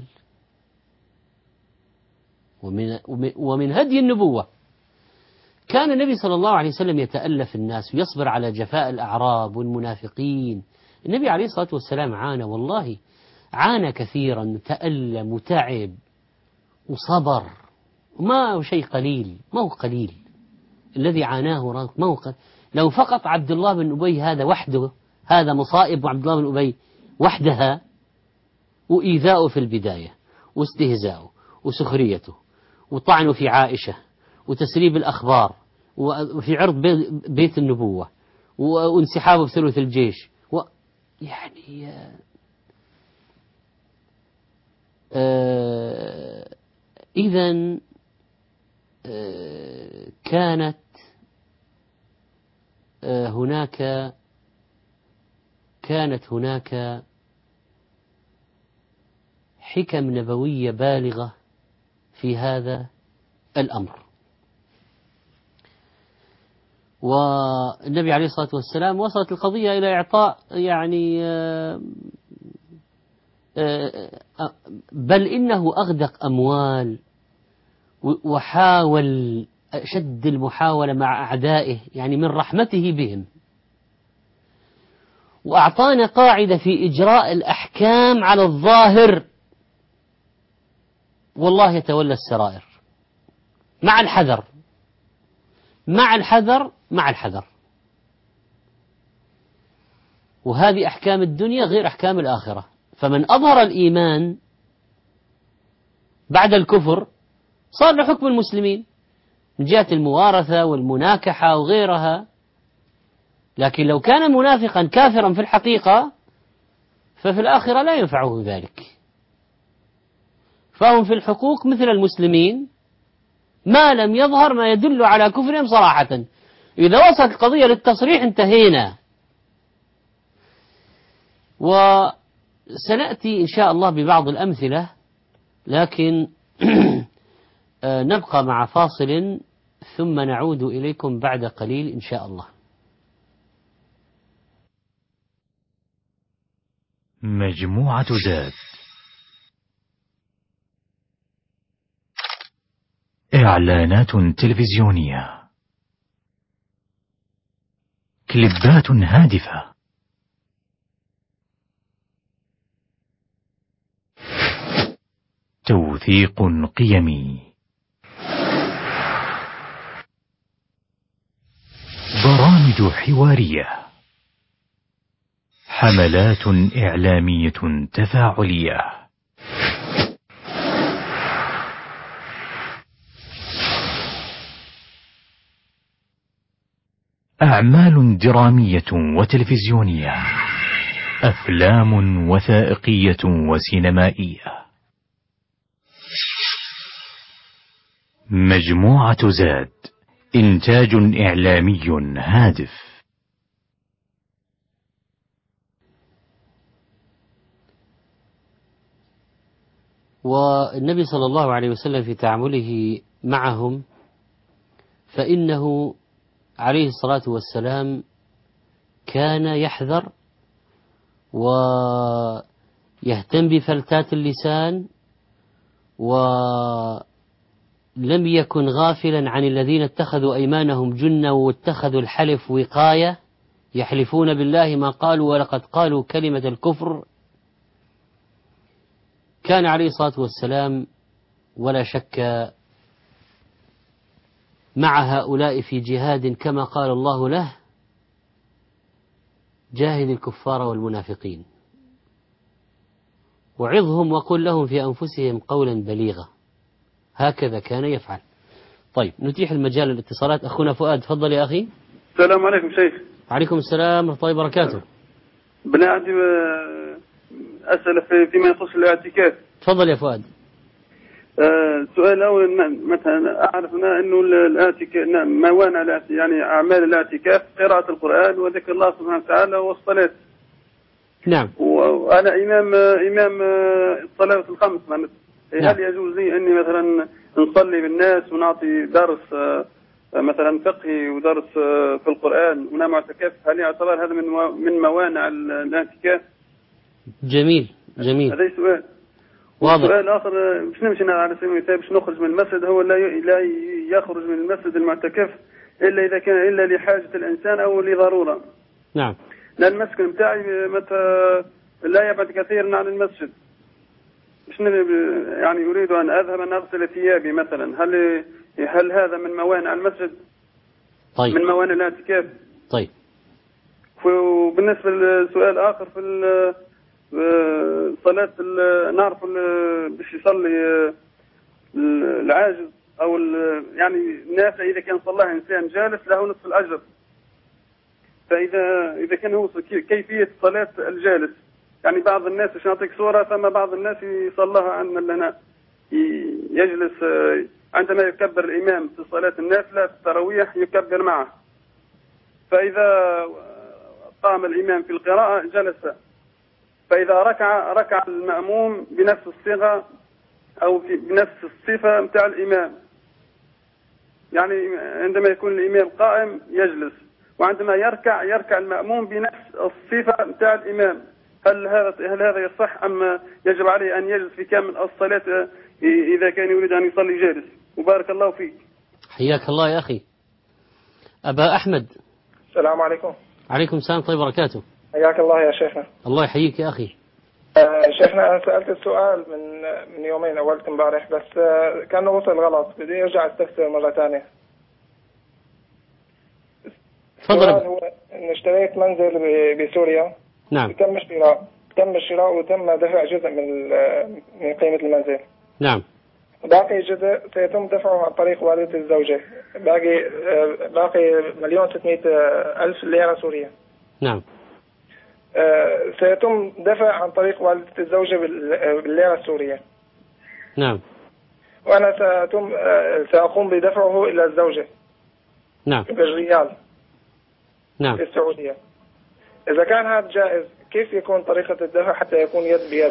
ومن هدي النبوة. كان النبي صلى الله عليه وسلم يتألف الناس ويصبر على جفاء الأعراب والمنافقين. النبي عليه الصلاة والسلام عانى، والله عانى كثيرا، تألم وتعب وصبر، ما هو شيء قليل، ما هو قليل الذي عاناه، ما هو قليل. لو فقط عبد الله بن أبي هذا وحده، هذا مصائب عبد الله بن أبي وحدها، وإيذاؤه في البداية واستهزاؤه وسخريته وطعنه في عائشة وتسريب الأخبار وفي عرض بيت النبوة وانسحابه بثلث الجيش يعني إذن كانت هناك حكم نبوية بالغة في هذا الأمر. والنبي عليه الصلاة والسلام وصلت القضية إلى إعطاء يعني بل إنه أغدق أموال وحاول أشد المحاولة مع أعدائه، يعني من رحمته بهم. وأعطانا قاعدة في إجراء الأحكام على الظاهر، والله يتولى السرائر، مع الحذر مع الحذر مع الحذر. وهذه أحكام الدنيا غير أحكام الآخرة. فمن أظهر الإيمان بعد الكفر صار له حكم المسلمين من جهة الموارثة والمناكحة وغيرها. لكن لو كان منافقا كافرا في الحقيقة ففي الآخرة لا ينفعه ذلك. فهم في الحقوق مثل المسلمين ما لم يظهر ما يدل على كفرهم صراحة. إذا وصلت القضية للتصريح انتهينا. وسنأتي إن شاء الله ببعض الأمثلة، لكن نبقى مع فاصل ثم نعود إليكم بعد قليل إن شاء الله. مجموعة زاد، إعلانات تلفزيونية، كليبات هادفة، توثيق قيمي، برامج حوارية، حملات إعلامية تفاعلية، أعمال درامية وتلفزيونية، أفلام وثائقية وسينمائية. مجموعة زاد، إنتاج إعلامي هادف. والنبي صلى الله عليه وسلم في تعامله معهم فإنه عليه الصلاة والسلام كان يحذر ويهتم بفلتات اللسان، ولم يكن غافلا عن الذين اتخذوا أيمانهم جنة واتخذوا الحلف وقاية، يحلفون بالله ما قالوا ولقد قالوا كلمة الكفر. كان عليه الصلاة والسلام ولا شك مع هؤلاء في جهاد كما قال الله له: جاهد الكفار والمنافقين وعظهم وقل لهم في أنفسهم قولا بليغا. هكذا كان يفعل. طيب نتيح المجال للاتصالات. أخونا فؤاد، تفضل يا أخي. السلام عليكم شيخ. وعليكم السلام ورحمة الله وبركاته. بنا عندي أسئلة فيما يخص الاعتكاف. تفضل يا فؤاد. السؤال الأول، مثلا أعرف أنه الاعتكاف موانع يعني أعمال الاعتكاف قراءة القرآن وذكر الله سبحانه وتعالى والصلاة. نعم. وأنا إمام الصلاة الخمس. نعم. هل يجوز لي أني مثلا نصلي بالناس ونعطي درس مثلا فقهي ودرس في القرآن وأنا معتكف؟ هل يعتبر هذا من موانع الاعتكاف؟ جميل جميل. هذا سؤال. واضح. سؤال آخر، باش نمشي على سبيل المثال باش نخرج من المسجد، هو لا يخرج من المسجد المعتكف إلا إذا كان إلا لحاجة الإنسان أو لضرورة. نعم. لأن المسكن بتاعي لا يبعد كثيرا عن المسجد. يعني أريد أن أذهب أن أغسل ثيابي مثلا، هل هذا من موانع المسجد؟ طيب. من موانع الاعتكاف؟ طيب. وبالنسبة لسؤال آخر في صلاة نعرف باش يصلي العاجز أو يعني النافع إذا كان صلاها إنسان جالس له نصف الأجر. فإذا كان هو كيفية صلاة الجالس، يعني بعض الناس باش نعطيك صورة، ثم بعض الناس يصلىها عندنا لنا يجلس عندما يكبر الإمام في صلاة النافلة في التراويح يكبر معه، فإذا قام الإمام في القراءة جلس، فإذا ركع المأموم بنفس الصيغة أو بنفس الصفة متاع الإمام. يعني عندما يكون الإمام قائم يجلس، وعندما يركع المأموم بنفس الصفة متاع الإمام. هل هذا يصح أم يجب عليه أن يجلس في كامل الصلاة إذا كان يريد أن يصلي جالس؟ وبارك الله فيك. حياك الله يا أخي. أبا أحمد. السلام عليكم. عليكم السلام طيب وبركاته. حياك الله يا شيخنا. الله يحييك يا أخي. شيخنا أنا سألت السؤال من يومين أو امبارح، بس كان وصل غلط، بدي أرجع أستفسر مرة ثانية. تفضل. هو إن اشتريت منزل بسوريا. نعم. تم الشراء وتم دفع جزء من قيمة المنزل. نعم. باقي جزء سيتم دفعه عن طريق والدة الزوجة. باقي 1,600,000 ليرة سورية. نعم. سيتم دفع عن طريق والدة الزوجة بالليرة السورية. نعم. وأنا سأقوم بدفعه إلى الزوجة. نعم. بالريال. نعم. في السعودية. إذا كان هذا جائز كيف يكون طريقة الدفع حتى يكون يد بيد؟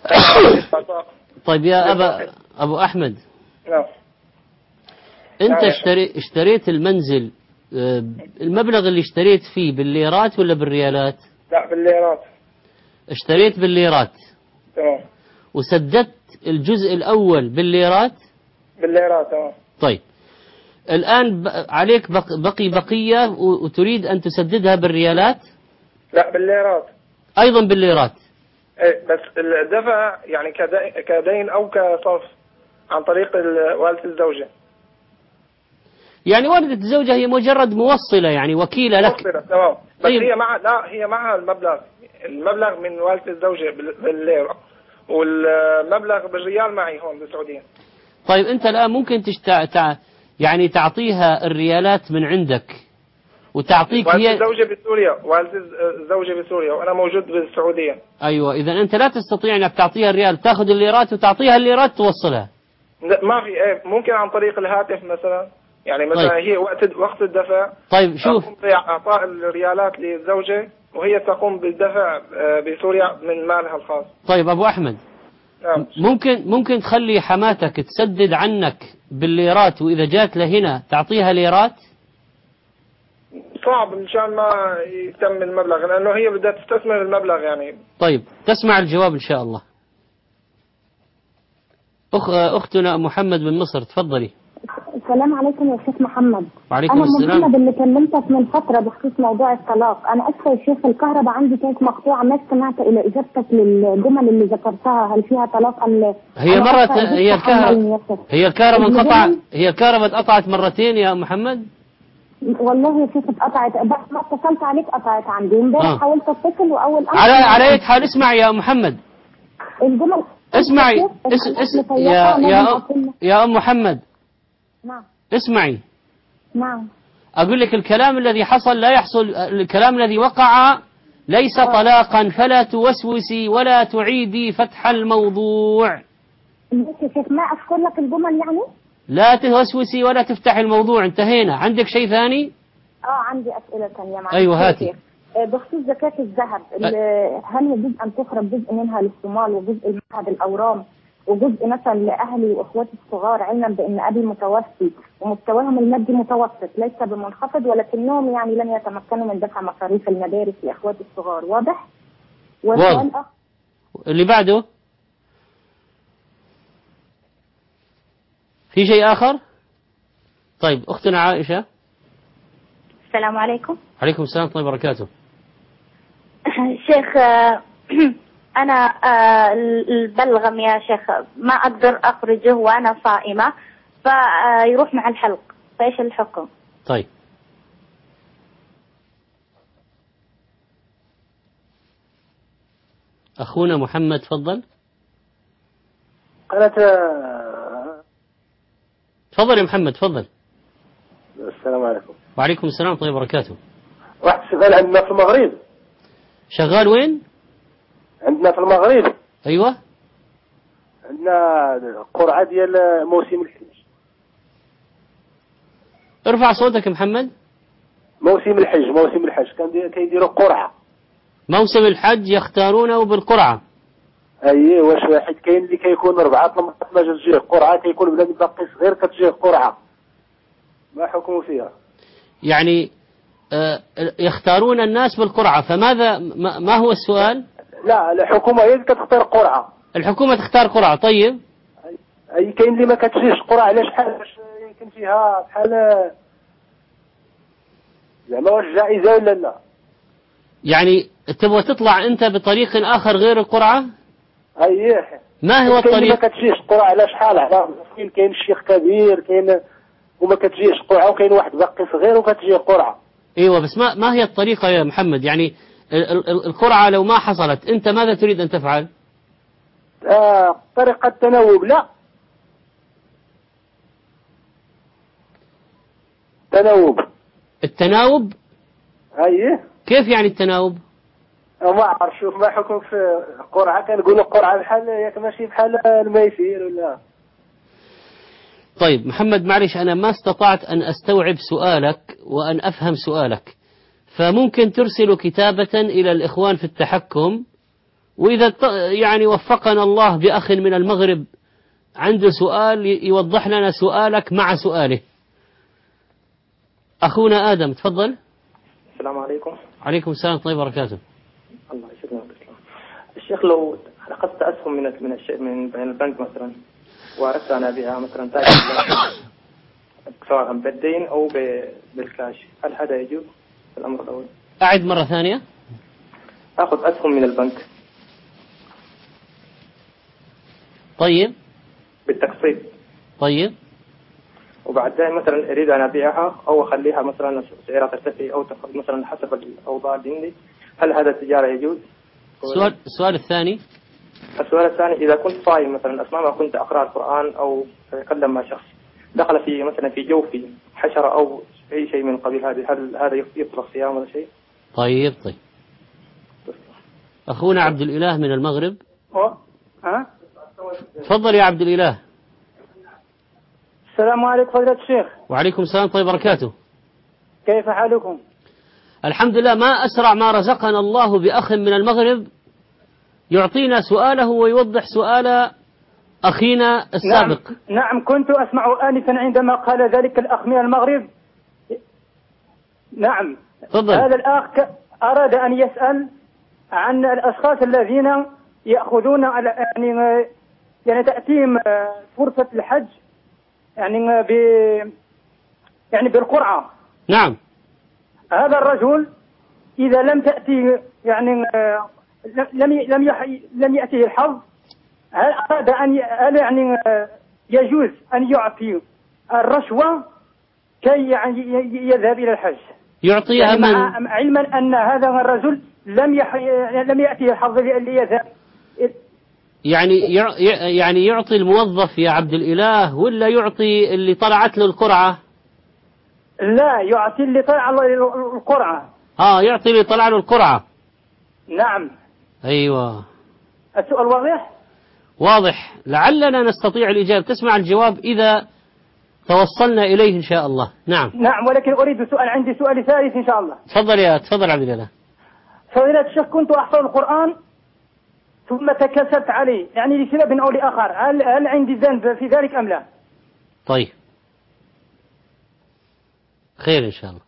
طيب يا أبو أحمد. نعم. أنت اشتريت المنزل، المبلغ اللي اشتريت فيه بالليرات ولا بالريالات؟ لا بالليرات. اشتريت بالليرات. تمام. وسددت الجزء الأول بالليرات؟ بالليرات تمام. طيب الآن عليك بقية وتريد أن تسددها بالريالات؟ لا بالليرات. أيضا بالليرات. إيه بس الدفع يعني كدين أو كصرف عن طريق والدة الزوجة. يعني والدة الزوجة هي مجرد موصلة، يعني وكيلة لك. موصلة تمام. بس طيب. هي معها المبلغ من والدة الزوجة بالليرة، والمبلغ بالريال معي هون بالسعودية. طيب أنت الآن ممكن يعني تعطيها الريالات من عندك وتعطيك والدة هي. والدة الزوجة بسوريا وأنا موجود بالسعودية. أيوة، إذا أنت لا تستطيع أنك تعطيها الريال، تأخذ الليرات وتعطيها الليرات توصلها. ما في ممكن عن طريق الهاتف مثلا، يعني مثلا. طيب. هي وقت الدفع. طيب شوف، أعطاء الريالات للزوجة وهي تقوم بالدفع بسوريا من مالها الخاص. طيب أبو أحمد. نعم. ممكن تخلي حماتك تسدد عنك بالليرات، وإذا جات لهنا تعطيها ليرات. صعب مشان ما يتم المبلغ، لأنه هي بدها تستثمر المبلغ يعني. طيب تسمع الجواب إن شاء الله. أختنا محمد من مصر، تفضلي. السلام عليكم يا شيخ محمد. وعليكم أنا السلام. محمد اللي كلمتك من فترة بخصوص موضوع الطلاق. أنا أسفة يا شيخ، الكهرباء عندي كانت مقطوعة، ما استمعت إلى إجابتك للجمل اللي ذكرتها. هل فيها طلاق أم هي الكهرباء اتقطعت مرتين يا محمد. والله يا شيخ اتقطعت، بعد ما اتصلت عليك قطعت عندي. امبارح حاولت اتصل وأول أمر على أي حال. اسمع يا محمد، الجمل. اسمعي يا أم محمد. نعم. اسمعي. نعم. أقول لك الكلام الذي حصل لا يحصل، الكلام الذي وقع ليس طلاقا، فلا توسوسي ولا تعيدي فتح الموضوع. يا شيخ ما أذكر لك الجمل يعني؟ لا توسوسي ولا تفتح الموضوع، انتهينا. عندك شيء ثاني؟ عندي أسئلة ثانية معك. أيوة هاتي. بخصوص زكاة الذهب، هل يجوز أن تخرج جزء منها للصومال وجزء منها بالأورام وجزء مثلا لأهلي وإخواتي الصغار، علما بأن أبي متوفي ومستواهم المادي متوسط ليس بمنخفض، ولكنهم يعني لم يتمكنوا من دفع مصاريف المدارس لإخواتي الصغار. واضح؟ والسؤال اللي بعده في شيء آخر؟ طيب أختنا عائشة. السلام عليكم. عليكم السلام ورحمة الله وبركاته. شيخ أنا البلغم يا شيخ ما أقدر أخرجه وأنا صائمة، فيروح مع الحلق، فإيش الحكم؟ طيب أخونا محمد تفضل. تفضل يا محمد تفضل. السلام عليكم. وعليكم السلام ورحمة الله وبركاته. واحد شغال عندنا في المغرب. شغال وين؟ عندنا في المغرب. أيوة. عندنا قرعة ديال موسم الحج. ارفع صوتك يا محمد. موسم الحج كيديروا قرعة. موسم الحج يختارونه بالقرعة. اييه، واش واحد كاين اللي كيكون 4 ما جاتجيه قرعة، كيكون بلاد باقي صغير كتجيه قرعة. ما حكموا فيها؟ يعني يختارون الناس بالقرعة، فماذا ما هو السؤال؟ لا الحكومة هي اللي كتختار قرعة. الحكومة تختار قرعة. طيب اي كاين اللي ما كتجيش قرعة، علاش يمكن فيها بحال زعما واش جائزة ولا لا؟ يعني تبغى تطلع أنت بطريق آخر غير القرعة؟ أيه. ما هو الطريق؟ ما كتجيش قرعة على شحال على كاين الشيخ كبير كاين وما كتجيش قرعة وكاين واحد باقي صغير وكتجي قرعة. ايوه بس ما هي الطريقة يا محمد؟ يعني القرعة لو ما حصلت أنت ماذا تريد أن تفعل؟ طريقة التناوب لا. التناوب؟ أيه. كيف يعني التناوب؟ ما عرف شوف ما حكمك في قرعة كنقولوا قرعة بحال ياك ماشي بحال الميسير ولا. طيب محمد معلش أنا ما استطعت أن أستوعب سؤالك وأن أفهم سؤالك، فممكن ترسل كتابة إلى الإخوان في التحكم، وإذا يعني وفقنا الله بأخ من المغرب عنده سؤال يوضح لنا سؤالك مع سؤاله. أخونا آدم تفضل. السلام عليكم. عليكم السلام ورحمة الله وبركاته. الله يسلمك. الشيخ لو أخذت أسهم من البنك مثلا وأردت أن أبيعها مثلا سواء بالدين أو بالكاش، هل هذا يجوز؟ الأمر الأول. أعد مرة ثانية. أخذ أسهم من البنك. طيب. بالتقسيط. طيب. وبعد ذلك مثلا أريد أن أبيعها أو أخليها مثلا سعرها ترتفع أو تخفض مثلا حسب الأوضاع عندي، هل هذا التجارة يجوز؟ السؤال الثاني. السؤال الثاني إذا كنت صايم مثلا أثناء ما كنت أقرأ القرآن أو أتكلم مع شخص دخل في مثلا في جوفي حشرة أو أي شيء من قبيل هذه، هل هذا يبطل الصيام ولا شيء؟ طيب. أخونا عبد الإله من المغرب. تفضل يا عبد الإله. السلام عليكم فضيلة الشيخ. وعليكم السلام ورحمة الله وبركاته. كيف حالكم؟ الحمد لله. ما أسرع ما رزقنا الله بأخ من المغرب يعطينا سؤاله ويوضح سؤال أخينا السابق. نعم كنت أسمع آنفا عندما قال ذلك الأخ من المغرب. نعم. تفضل. هذا الأخ أراد أن يسأل عن الأشخاص الذين يأخذون يعني تأتيهم فرصة الحج يعني بالقرعة. نعم. هذا الرجل إذا لم تأتي يعني لم يأتيه الحظ، هل أراد هل يعني يجوز أن يعطي الرشوة كي يعني يذهب إلى الحج؟ يعطيها يعني من؟ علما أن هذا الرجل لم يأتيه الحظ ليذهب. يعني يعطي الموظف يا عبد الإله ولا يعطي اللي طلعت له القرعة؟ لا، يعطي اللي طلع له القرعة. يعطي اللي طلع له القرعة. نعم. أيوة. السؤال واضح؟ واضح. لعلنا نستطيع الإجابة. تسمع الجواب إذا توصلنا إليه إن شاء الله. نعم. نعم، ولكن عندي سؤال ثالث إن شاء الله. تفضل عبد الإله. فضيلة الشيخ كنت أحفظ القرآن ثم تكسلت عليه يعني لسبب أو لآخر، هل عندي ذنب في ذلك أم لا؟ طيب خير إن شاء الله.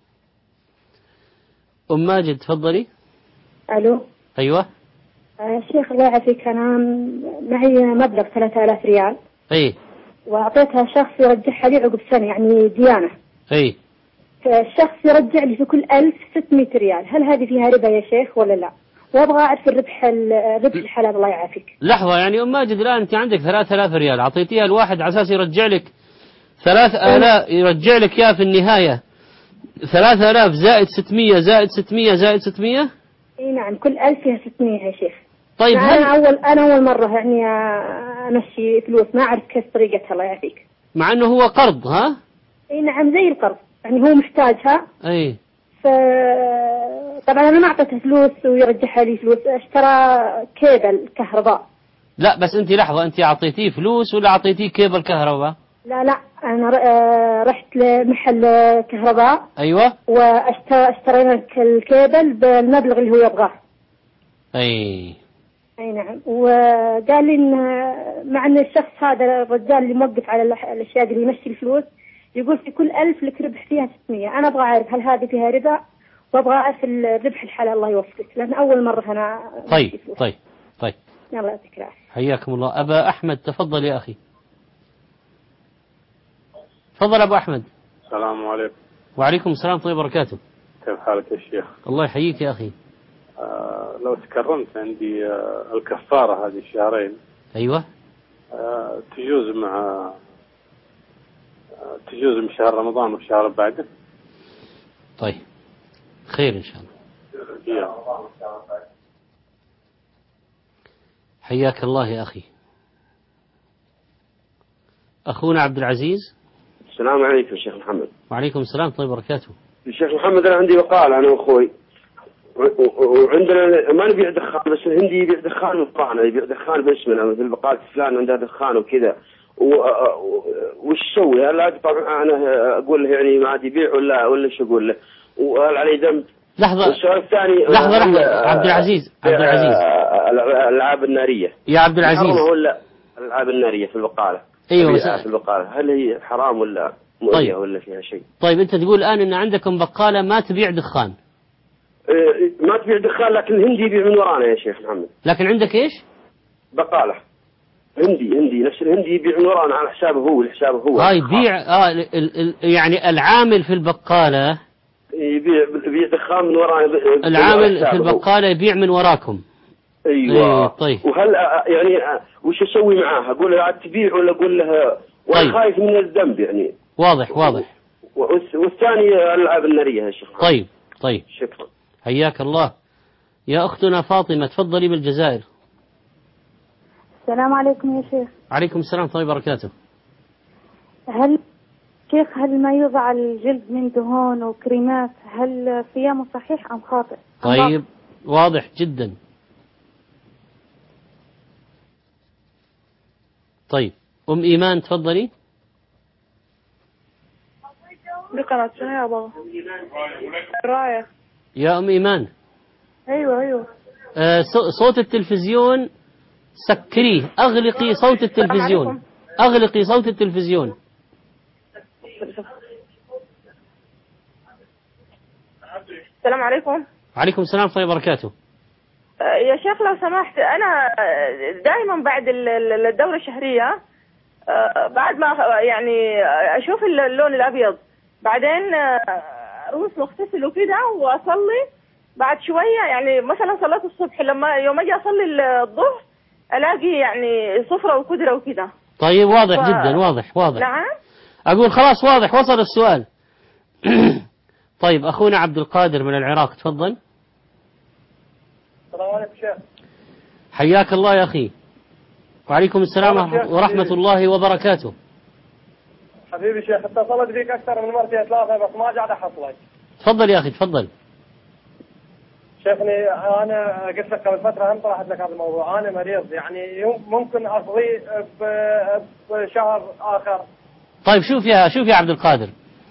أم ماجد تفضلي. ألو. أيوة. شيخ الله يعافيك، أنا معي مبلغ 3000 ريال. أي. وأعطيتها شخص يرجعها لي عقب سنة يعني ديانة. أي. فالشخص يرجع لي في كل 1600 ريال، هل هذه فيها ربا يا شيخ ولا لا؟ وأبغى أعرف الربح الحلال الله يعافيك. لحظة، يعني أم ماجد الآن أنت عندك 3000 ريال أعطيتيها الواحد على أساس يرجع لك 3000، يرجع لك يا في النهاية 3000 زائد 600 زائد 600 زائد 600. اي نعم، كل 1000 فيها 600 يا شيخ. طيب أنا أول مرة يعني أمشي فلوس، ما أعرف كيف طريقتها الله يعافيك. مع أنه هو قرض. ها؟ اي نعم زي القرض، يعني هو محتاجها. أي. طبعا أنا ما أعطيته فلوس ويرجعها لي فلوس، اشترى كيبل كهرباء. لا بس أنت لحظة، أنت أعطيتيه فلوس ولا أعطيتيه كيبل كهرباء؟ لا أنا رحت لمحل كهرباء. أيوة. واشترينا الكيبل بالمبلغ اللي هو يبغاه. أي نعم. وقال لي إن مع أن الشخص هذا الرجال اللي موقف على الأشياء اللي يمشي الفلوس يقول في كل 1000 لك ربح فيها 600. أنا أبغى أعرف هل هذه فيها ربا، وأبغى أعرف الربح الحلال الله يوفقك، لأن أول مرة أنا طيب يلا يعطيك العافية. حياكم الله. أبا أحمد تفضل يا أخي. تفضل أبو أحمد. السلام عليكم. وعليكم السلام ورحمة الله وبركاته. كيف حالك يا شيخ؟ الله يحييك يا أخي. لو تكرمت عندي الكفارة هذه الشهرين. أيوة. تجوز من شهر رمضان والشهر بعده. طيب خير إن شاء الله. حياك الله يا أخي. أخونا عبد العزيز. السلام عليكم شيخ محمد. وعليكم السلام طيب وبركاته. الشيخ محمد أنا عندي وقال أنا وأخوي وعندنا ما نبيع دخان، بس الهندي يبيع دخان وطعنا، يبيع دخان باسمنا مثل بقالة فلان عندها دخان وكذا، وش سوي؟ هل أقطع أنا أقول له يعني ما عاد يبيع ولا شو أقول له؟ وهل عليه ذنب؟ لحظة. السؤال الثاني لحظة عبد العزيز. الألعاب النارية يا عبد العزيز ولا الألعاب النارية في البقالة؟ أيوة في البقالة هل هي حرام ولا مؤذية ولا فيها شيء؟ طيب أنت تقول الآن إن عندكم بقالة ما تبيع دخان. ما تبيع دخان لكن الهندي يبيع من ورانا يا شيخ محمد. لكن عندك إيش؟ بقالة هندي نفس الهندي يبيع من ورانا على حسابه هو يبيع يعني العامل في البقالة يبيع دخان من ورانا. العامل في البقالة يبيع من وراكم. ايوه. طيب وهل يعني وش اسوي معاها؟ اقول لها تبيع ولا اقول لها وانا خايف من الذنب يعني. واضح. والثاني الالعاب الناريه يا شيخ. طيب شكرا. حياك الله. يا اختنا فاطمه تفضلي بالجزائر. السلام عليكم يا شيخ. عليكم السلام ورحمه الله وبركاته. هل ما يوضع الجلد من دهون وكريمات هل صيامه صحيح ام خاطئ؟ طيب واضح جدا. طيب أم إيمان تفضلي. بقناة شنو يا بابا؟ راية. يا أم إيمان. أيوة. صوت التلفزيون سكريه. أغلقي صوت التلفزيون. السلام عليكم. عليكم السلام ورحمة الله وبركاته. يا شيخ لو سمحت أنا دائما بعد الدورة الشهرية بعد ما يعني أشوف اللون الأبيض بعدين أروح مغتسل وكده وأصلي بعد شوية يعني مثلا صلاة الصبح لما يوم أجي أصلي الظهر ألاقي يعني صفرة وكدرة وكده. طيب واضح جدا. واضح. نعم. أقول خلاص واضح وصل السؤال. طيب أخونا عبد القادر من العراق تفضل. السلام عليكم شيخ. حياك الله يا أخي. وعليكم السلام ورحمة الله وبركاته. حبيبي شيخ اتصلت بك أكثر من مرتين ثلاثة بس ما قاعد أحصلك. تفضل يا أخي تفضل. شيخني أنا قلت لك قبل فترة هم طرحت لك هذا الموضوع. أنا مريض يعني ممكن أقضي بشهر آخر. طيب شوف يا عبد القادر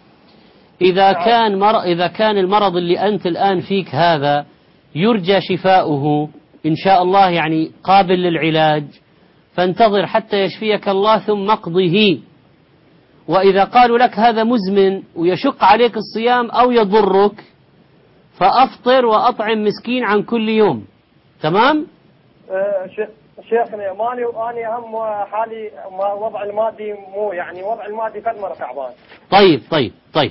إذا كان المرض اللي أنت الآن فيك هذا يرجى شفاؤه إن شاء الله يعني قابل للعلاج فانتظر حتى يشفيك الله ثم اقضه. وإذا قالوا لك هذا مزمن ويشق عليك الصيام أو يضرك فأفطر وأطعم مسكين عن كل يوم. تمام؟ شيخنا أني أهم حالي وضع المادي مو يعني وضع المادي قد مرة تعبان. طيب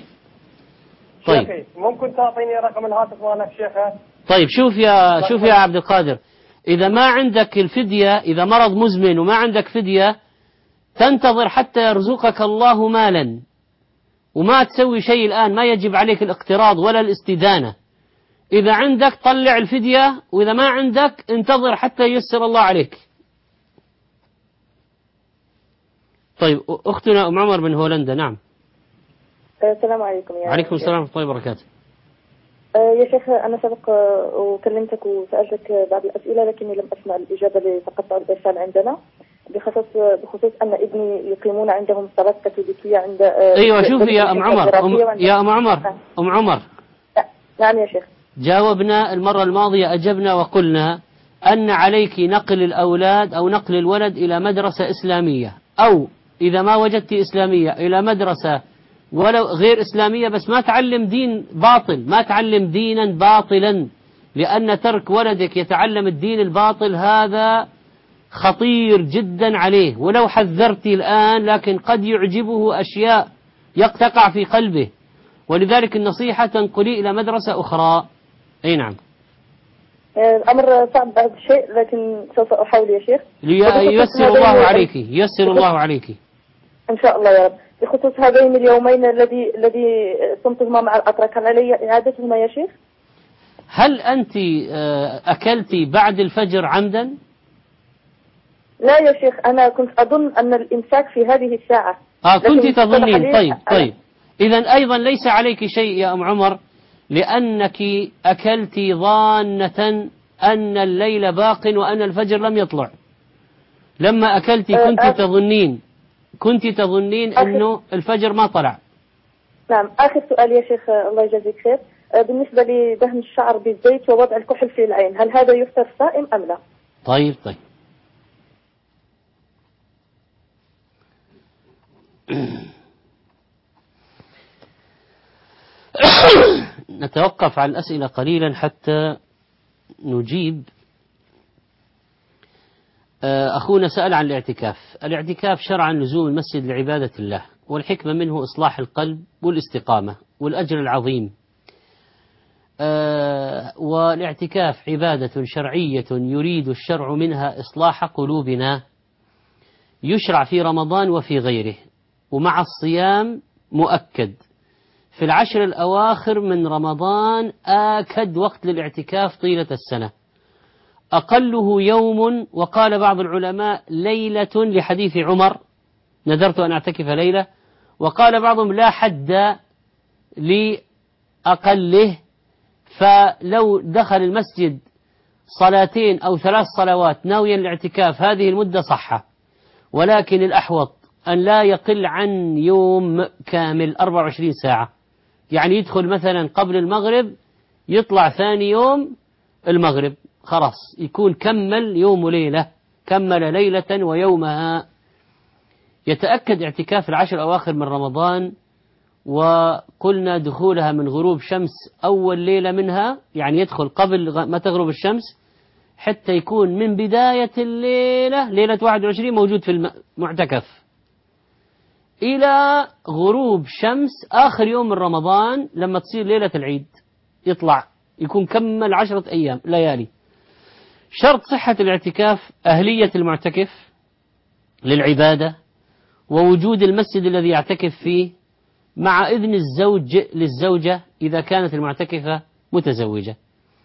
شيخي ممكن تعطيني رقم الهاتف مالك شيخه؟ طيب شوف يا عبد القادر إذا ما عندك الفدية إذا مرض مزمن وما عندك فدية تنتظر حتى يرزقك الله مالا وما تسوي شيء الآن. ما يجب عليك الاقتراض ولا الاستدانة. إذا عندك طلع الفدية وإذا ما عندك انتظر حتى ييسر الله عليك. طيب أختنا أم عمر من هولندا. نعم. السلام عليكم. عليكم السلام ورحمة الله وبركاته. يا شيخ أنا سبق وكلمتك وسألتك بعض الأسئلة لكني لم أسمع الإجابة لتقطع الإرسال عندنا بخصوص أن ابني يقيمون عندهم صلاة كاثوليكية عند أيوة شوفي يا أم عمر. نعم يا شيخ. جاوبنا المرة الماضية أجبنا وقلنا أن عليك نقل الأولاد أو نقل الولد إلى مدرسة إسلامية أو إذا ما وجدت إسلامية إلى مدرسة ولو غير إسلامية بس ما تعلم دين باطل ما تعلم دينا باطلا لأن ترك ولدك يتعلم الدين الباطل هذا خطير جدا عليه ولو حذرتي الآن لكن قد يعجبه أشياء تقع في قلبه. ولذلك النصيحة تنقلي إلى مدرسة أخرى. أي نعم. الأمر صعب بعض الشيء، لكن سوف أحاول يا شيخ. ييسر الله عليك، ييسر الله عليك إن شاء الله يا رب. بخصوص هذين اليومين الذي صمتهما مع الأتراك، هل علي إعادتهما يا شيخ؟ هل أنت أكلت بعد الفجر عمدا؟ لا يا شيخ، أنا كنت أظن أن الإمساك في هذه الساعة. كنت تظنين. طيب إذن أيضا ليس عليك شيء يا أم عمر، لأنك أكلت ظانة أن الليل باق وأن الفجر لم يطلع. لما أكلت كنت تظنين أنه الفجر ما طلع. نعم. آخر سؤال يا شيخ، الله يجزيك خير. بالنسبة لدهن الشعر بالزيت ووضع الكحل في العين، هل هذا يفطر صائم أم لا؟ طيب نتوقف على الأسئلة قليلا حتى نجيب. أخونا سأل عن الاعتكاف. الاعتكاف شرعا لزوم المسجد لعبادة الله، والحكمة منه إصلاح القلب والاستقامة والأجر العظيم. والاعتكاف عبادة شرعية يريد الشرع منها إصلاح قلوبنا، يشرع في رمضان وفي غيره، ومع الصيام مؤكد. في العشر الأواخر من رمضان آكد وقت للاعتكاف طيلة السنة، أقله يوم، وقال بعض العلماء ليلة لحديث عمر نذرت أن أعتكف ليلة، وقال بعضهم لا حد لأقله، فلو دخل المسجد صلاتين أو 3 صلوات ناويا الاعتكاف هذه المدة صحة، ولكن الأحوط أن لا يقل عن يوم كامل 24 ساعة. يعني يدخل مثلا قبل المغرب يطلع ثاني يوم المغرب، خلاص يكون كمل يوم وليلة، كمل ليلة ويومها. يتأكد اعتكاف العشر الأواخر من رمضان، وقلنا دخولها من غروب شمس أول ليلة منها، يعني يدخل قبل ما تغرب الشمس حتى يكون من بداية الليلة ليلة 21 موجود في المعتكف إلى غروب شمس آخر يوم من رمضان لما تصير ليلة العيد يطلع يكون كمل 10 أيام ليالي. شرط صحة الاعتكاف أهلية المعتكف للعبادة، ووجود المسجد الذي يعتكف فيه، مع إذن الزوج للزوجة إذا كانت المعتكفة متزوجة.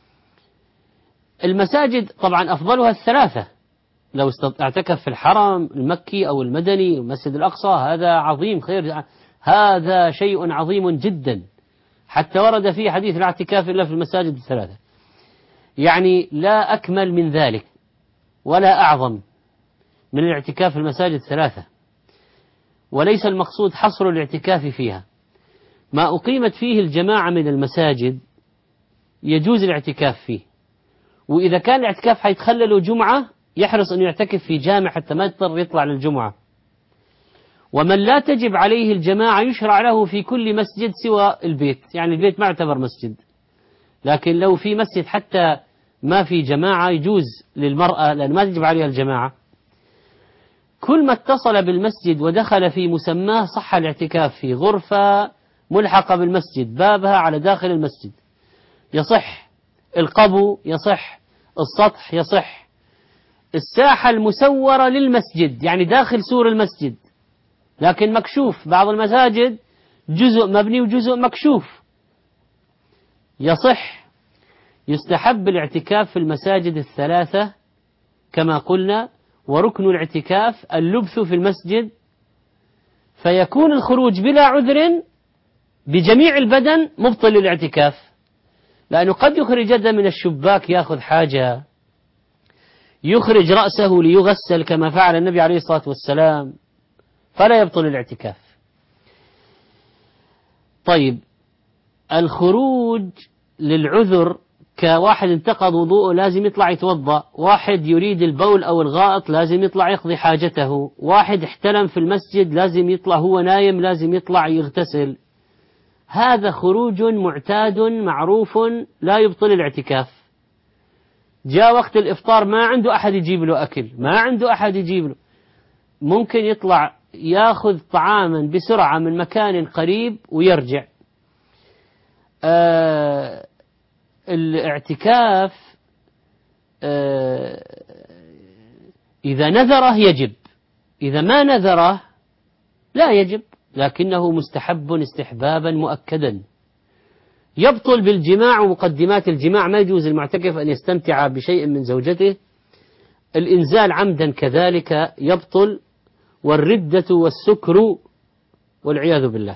المساجد طبعا أفضلها 3، لو اعتكف في الحرم المكي أو المدني المسجد الأقصى هذا عظيم خير، هذا شيء عظيم جدا، حتى ورد فيه حديث الاعتكاف إلا في المساجد 3. يعني لا أكمل من ذلك ولا أعظم من الاعتكاف في المساجد 3، وليس المقصود حصر الاعتكاف فيها. ما أقيمت فيه الجماعة من المساجد يجوز الاعتكاف فيه، وإذا كان الاعتكاف حيتخلله جمعة يحرص أن يعتكف في جامع حتى ما يضطر يطلع للجمعة. ومن لا تجب عليه الجماعة يشرع له في كل مسجد سوى البيت، يعني البيت ما يعتبر مسجد، لكن لو في مسجد حتى ما في جماعة يجوز للمرأة لأن ما تجب عليها الجماعة. كل ما اتصل بالمسجد ودخل في مسماه صح الاعتكاف في غرفة ملحقة بالمسجد بابها على داخل المسجد يصح، القبو يصح، السطح يصح، الساحة المسورة للمسجد يعني داخل سور المسجد لكن مكشوف، بعض المساجد جزء مبني وجزء مكشوف يصح. يستحب الاعتكاف في المساجد 3 كما قلنا، وركن الاعتكاف اللبث في المسجد، فيكون الخروج بلا عذر بجميع البدن مبطل للاعتكاف، لأنه قد يخرج يده من الشباك يأخذ حاجة، يخرج رأسه ليغسل كما فعل النبي عليه الصلاة والسلام، فلا يبطل الاعتكاف. طيب الخروج للعذر كواحد انتقض وضوءه لازم يطلع يتوضأ، واحد يريد البول أو الغائط لازم يطلع يقضي حاجته، واحد احتلم في المسجد لازم يطلع، هو نايم لازم يطلع يغتسل، هذا خروج معتاد معروف لا يبطل الاعتكاف. جاء وقت الإفطار ما عنده أحد يجيب له أكل، ما عنده أحد يجيب له، ممكن يطلع يأخذ طعاما بسرعة من مكان قريب ويرجع. الاعتكاف إذا نذره يجب، إذا ما نذره لا يجب، لكنه مستحب استحبابا مؤكدا. يبطل بالجماع ومقدمات الجماع، ما يجوز المعتكف أن يستمتع بشيء من زوجته. الإنزال عمدا كذلك يبطل، والردة والسكر والعياذ بالله.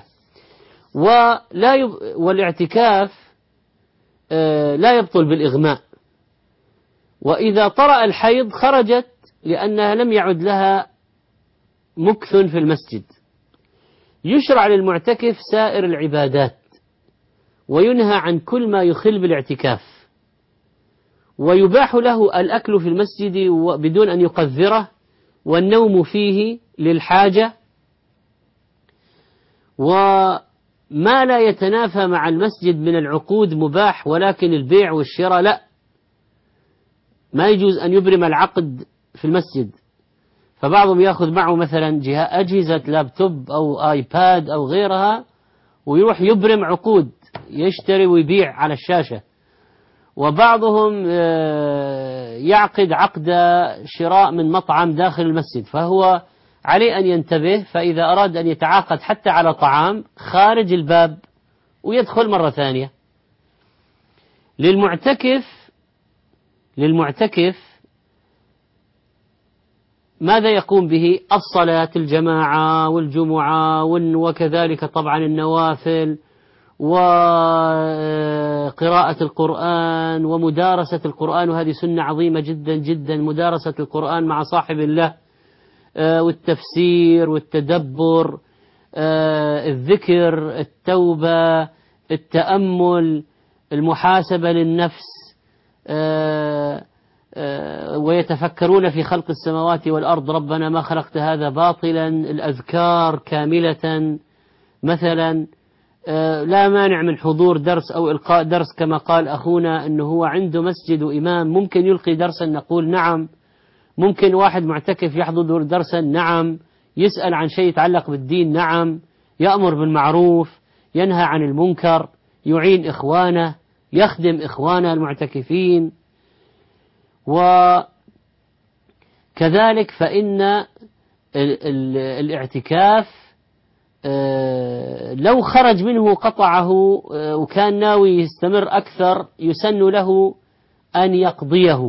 والاعتكاف لا يبطل بالإغماء. وإذا طرأ الحيض خرجت لأنها لم يعد لها مكث في المسجد. يشرع للمعتكف سائر العبادات، وينهى عن كل ما يخل بالاعتكاف، ويباح له الأكل في المسجد بدون أن يقذره، والنوم فيه للحاجة، وما لا يتنافى مع المسجد من العقود مباح، ولكن البيع والشراء لا، ما يجوز أن يبرم العقد في المسجد. فبعضهم يأخذ معه مثلا أجهزة لابتوب أو آيباد أو غيرها ويروح يبرم عقود، يشتري ويبيع على الشاشة. وبعضهم يعقد عقد شراء من مطعم داخل المسجد، فهو عليه أن ينتبه، فإذا أراد أن يتعاقد حتى على طعام خارج الباب ويدخل مرة ثانية. للمعتكف ماذا يقوم به؟ الصلاة الجماعة والجمعة، وكذلك طبعا النوافل، وقراءة القرآن ومدارسة القرآن، وهذه سنة عظيمة جدا جدا، مدارسة القرآن مع صاحب الله، والتفسير والتدبر، الذكر، التوبة، التأمل، المحاسبة للنفس، ويتفكرون في خلق السماوات والأرض ربنا ما خلقت هذا باطلا، الأذكار كاملة مثلا. لا مانع من حضور درس أو إلقاء درس، كما قال أخونا أنه هو عنده مسجد وإمام ممكن يلقي درسا، نقول نعم. ممكن واحد معتكف يحضر درسا، نعم. يسأل عن شيء يتعلق بالدين، نعم. يأمر بالمعروف، ينهى عن المنكر، يعين إخوانه، يخدم إخوانه المعتكفين. وكذلك فإن الاعتكاف لو خرج منه قطعه وكان ناوي يستمر أكثر يسن له أن يقضيه.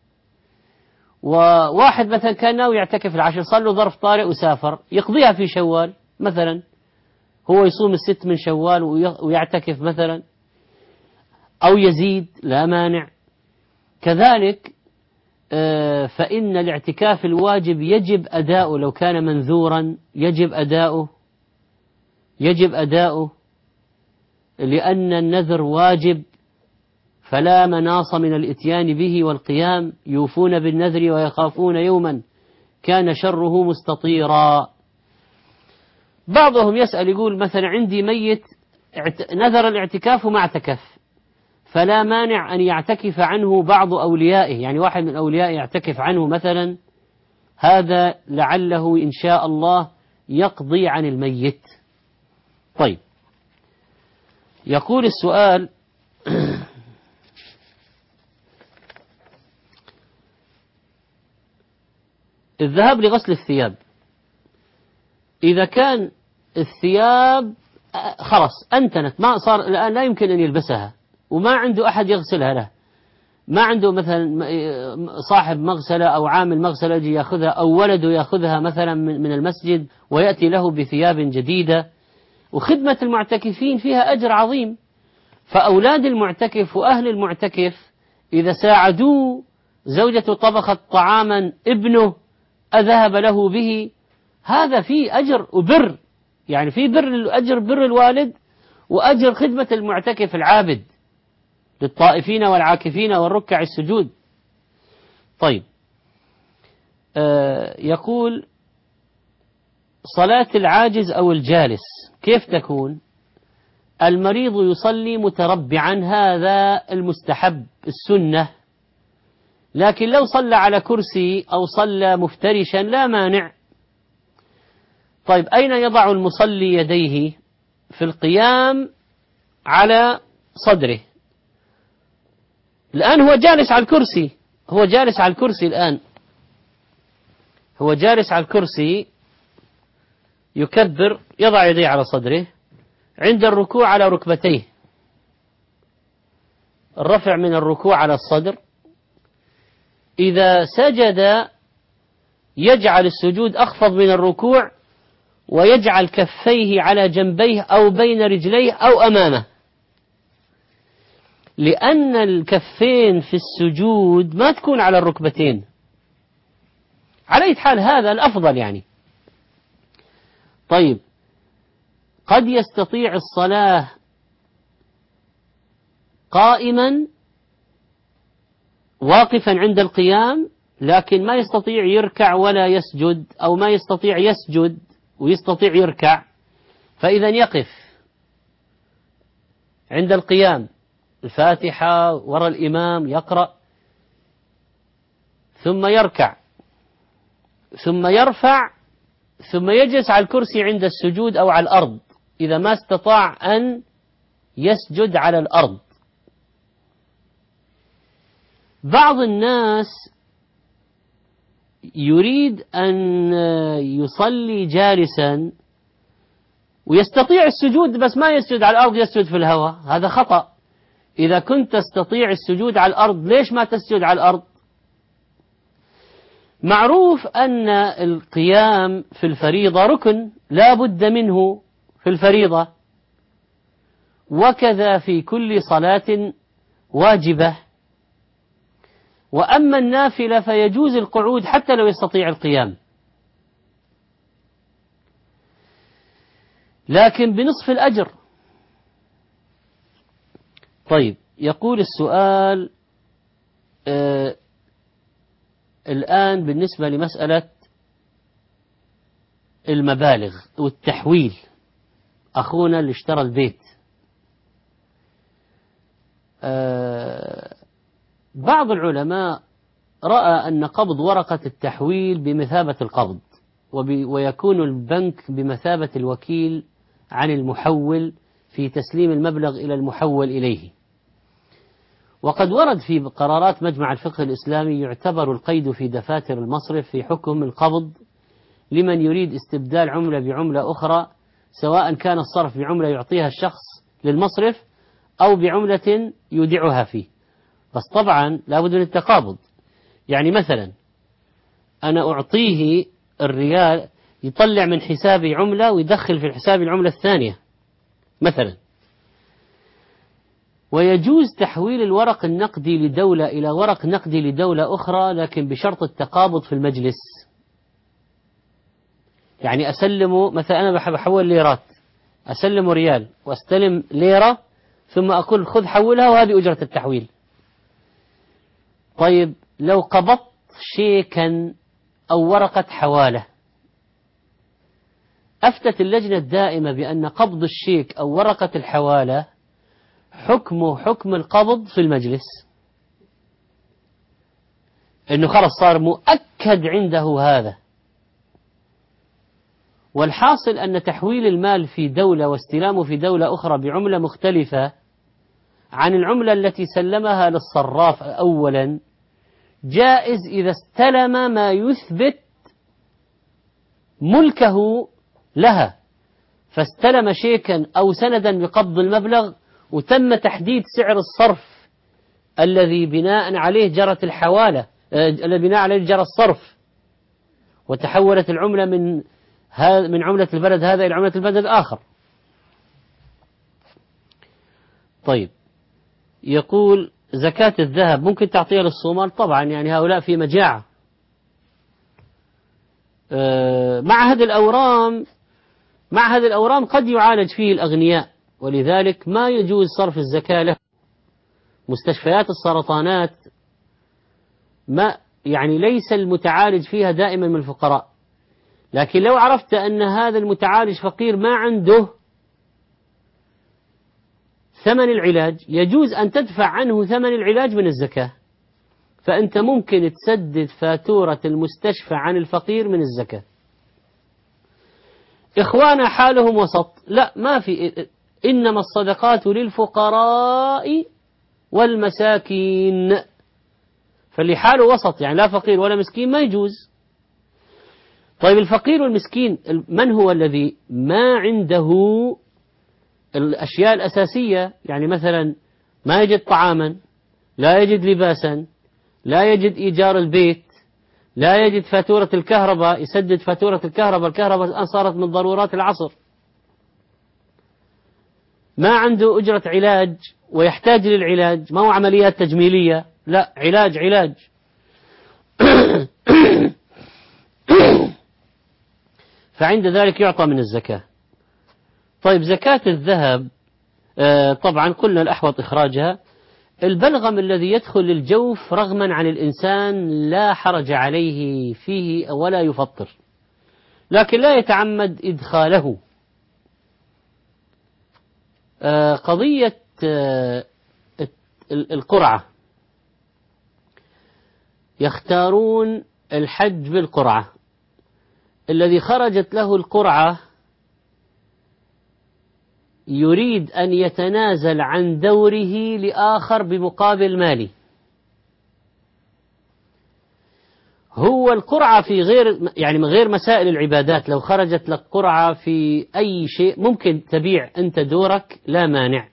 وواحد مثلا كان ناوي يعتكف العشر، صار له ظرف طارئ وسافر، يقضيها في شوال مثلا، هو يصوم 6 من شوال ويعتكف مثلا، أو يزيد لا مانع. كذلك فإن الاعتكاف الواجب يجب أداؤه، لو كان منذورا يجب أداؤه لأن النذر واجب، فلا مناص من الإتيان به والقيام. يوفون بالنذر ويخافون يوما كان شره مستطيرا. بعضهم يسأل يقول مثلا عندي ميت نذر الاعتكاف وما اعتكف، فلا مانع أن يعتكف عنه بعض أوليائه، يعني واحد من أوليائه يعتكف عنه مثلا، هذا لعله إن شاء الله يقضي عن الميت. طيب، يقول السؤال الذهاب لغسل الثياب، إذا كان الثياب خلاص أنتنت، ما صار الآن لا يمكن أن يلبسها، وما عنده أحد يغسلها له، ما عنده مثلا صاحب مغسلة أو عامل مغسلة يجي يأخذها، أو ولده يأخذها مثلا من المسجد ويأتي له بثياب جديدة. وخدمة المعتكفين فيها أجر عظيم، فأولاد المعتكف وأهل المعتكف إذا ساعدوه، زوجته طبخت طعاما ابنه أذهب له به، هذا فيه أجر وبر، يعني فيه أجر بر الوالد، وأجر خدمة المعتكف العابد للطائفين والعاكفين والركع السجود. طيب، يقول صلاة العاجز أو الجالس كيف تكون؟ المريض يصلي متربعا، هذا المستحب السنة، لكن لو صلى على كرسي أو صلى مفترشا لا مانع. طيب أين يضع المصلي يديه؟ في القيام على صدره. الآن هو جالس على الكرسي، هو جالس على الكرسي الآن، هو جالس على الكرسي، يكبر، يضع يديه على صدره، عند الركوع على ركبتيه، الرفع من الركوع على الصدر. إذا سجد يجعل السجود أخفض من الركوع، ويجعل كفيه على جنبيه أو بين رجليه أو أمامه، لأن الكفين في السجود ما تكون على الركبتين. على أي حال هذا الأفضل يعني. طيب قد يستطيع الصلاة قائما واقفا عند القيام، لكن ما يستطيع يركع ولا يسجد، أو ما يستطيع يسجد ويستطيع يركع، فإذا يقف عند القيام الفاتحة وراء الإمام يقرأ، ثم يركع، ثم يرفع، ثم يجلس على الكرسي عند السجود أو على الأرض إذا ما استطاع أن يسجد على الأرض. بعض الناس يريد أن يصلي جالسا ويستطيع السجود بس ما يسجد على الأرض، يسجد في الهواء، هذا خطأ. إذا كنت تستطيع السجود على الأرض ليش ما تسجد على الأرض؟ معروف أن القيام في الفريضة ركن لا بد منه في الفريضة، وكذا في كل صلاة واجبة. وأما النافلة فيجوز القعود حتى لو يستطيع القيام، لكن بنصف الأجر. طيب يقول السؤال الآن بالنسبة لمسألة المبالغ والتحويل، أخونا اللي اشترى البيت، بعض العلماء رأى أن قبض ورقة التحويل بمثابة القبض، ويكون البنك بمثابة الوكيل عن المحول في تسليم المبلغ إلى المحول إليه. وقد ورد في قرارات مجمع الفقه الإسلامي يعتبر القيد في دفاتر المصرف في حكم القبض لمن يريد استبدال عملة بعملة أخرى، سواء كان الصرف بعملة يعطيها الشخص للمصرف أو بعملة يودعها فيه. بس طبعا لابد من التقابض، يعني مثلا أنا أعطيه الريال يطلع من حسابي عملة ويدخل في الحساب العملة الثانية مثلا. ويجوز تحويل الورق النقدي لدولة إلى ورق نقدي لدولة أخرى، لكن بشرط التقابض في المجلس. يعني أسلمه مثلا، أنا بحول ليرات، أسلمه ريال واستلم ليرة، ثم أقول خذ حولها وهذه أجرة التحويل. طيب لو قبضت شيكا أو ورقة حوالة، أفتت اللجنة الدائمة بأن قبض الشيك أو ورقة الحوالة حكمه حكم القبض في المجلس، إنه خلاص صار مؤكد عنده هذا. والحاصل أن تحويل المال في دولة واستلامه في دولة أخرى بعملة مختلفة عن العملة التي سلمها للصراف أولا جائز إذا استلم ما يثبت ملكه لها، فاستلم شيكا أو سندا بقبض المبلغ وتم تحديد سعر الصرف الذي بناء عليه جرت الحوالة، الذي بناء عليه جرى الصرف، وتحولت العملة من عملة البلد هذا إلى عملة البلد الآخر. طيب يقول زكاة الذهب ممكن تعطيها للصومال؟ طبعا، يعني هؤلاء في مجاعة. معهد الأورام قد يعالج فيه الأغنياء، ولذلك ما يجوز صرف الزكاة له. مستشفيات السرطانات ما يعني ليس المتعالج فيها دائما من الفقراء، لكن لو عرفت أن هذا المتعالج فقير ما عنده ثمن العلاج، يجوز أن تدفع عنه ثمن العلاج من الزكاة، فأنت ممكن تسدد فاتورة المستشفى عن الفقير من الزكاة. إخوانا حالهم وسط، لا ما في، إنما الصدقات للفقراء والمساكين، فاللي حاله وسط يعني لا فقير ولا مسكين ما يجوز. طيب الفقير والمسكين من هو الذي ما عنده الأشياء الأساسية، يعني مثلا ما يجد طعاما، لا يجد لباسا، لا يجد إيجار البيت، لا يجد فاتورة الكهرباء، يسدد فاتورة الكهرباء، الكهرباء الآن صارت من ضرورات العصر، ما عنده أجرة علاج ويحتاج للعلاج، ما هو عمليات تجميلية، لا علاج فعند ذلك يعطى من الزكاة. طيب زكاة الذهب طبعا قلنا الأحوط إخراجها. البلغم الذي يدخل للجوف رغما عن الإنسان لا حرج عليه فيه ولا يفطر، لكن لا يتعمد إدخاله. قضية القرعة، يختارون الحج بالقرعة، الذي خرجت له القرعة يريد أن يتنازل عن دوره لآخر بمقابل مالي. هو القرعة في غير يعني من غير مسائل العبادات، لو خرجت لك قرعة في أي شيء ممكن تبيع أنت دورك لا مانع.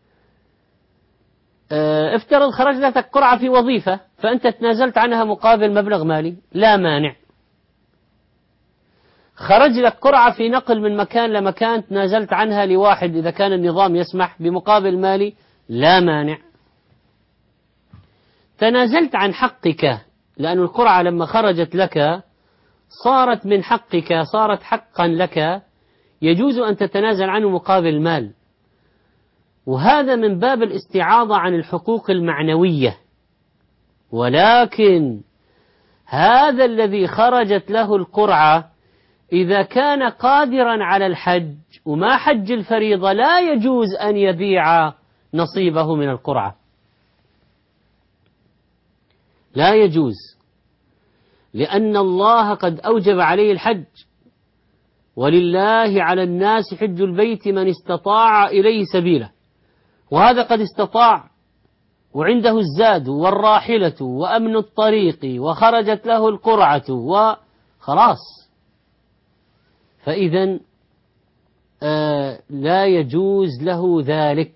افترض خرج لك قرعة في وظيفة فأنت تنازلت عنها مقابل مبلغ مالي لا مانع. خرج لك قرعة في نقل من مكان لمكان تنازلت عنها لواحد إذا كان النظام يسمح بمقابل مالي لا مانع. تنازلت عن حقك لأن القرعة لما خرجت لك صارت من حقك، صارت حقا لك، يجوز أن تتنازل عنه مقابل مال، وهذا من باب الاستعاضة عن الحقوق المعنوية. ولكن هذا الذي خرجت له القرعة إذا كان قادرا على الحج وما حج الفريضة لا يجوز أن يبيع نصيبه من القرعة، لا يجوز، لأن الله قد أوجب عليه الحج، ولله على الناس حج البيت من استطاع إليه سبيله، وهذا قد استطاع وعنده الزاد والراحلة وأمن الطريق وخرجت له القرعة وخلاص، فإذا لا يجوز له ذلك.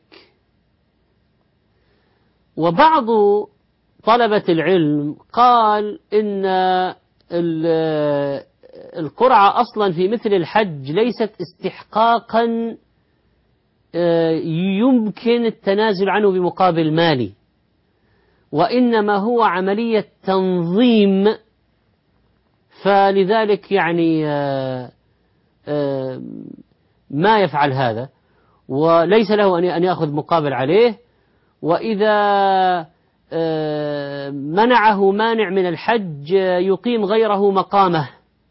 وبعض طلبة العلم قال إن القرعة أصلا في مثل الحج ليست استحقاقا يمكن التنازل عنه بمقابل مالي، وإنما هو عملية تنظيم، فلذلك يعني ما يفعل هذا وليس له أن يأخذ مقابل عليه. وإذا منعه مانع من الحج يقيم غيره مقامه،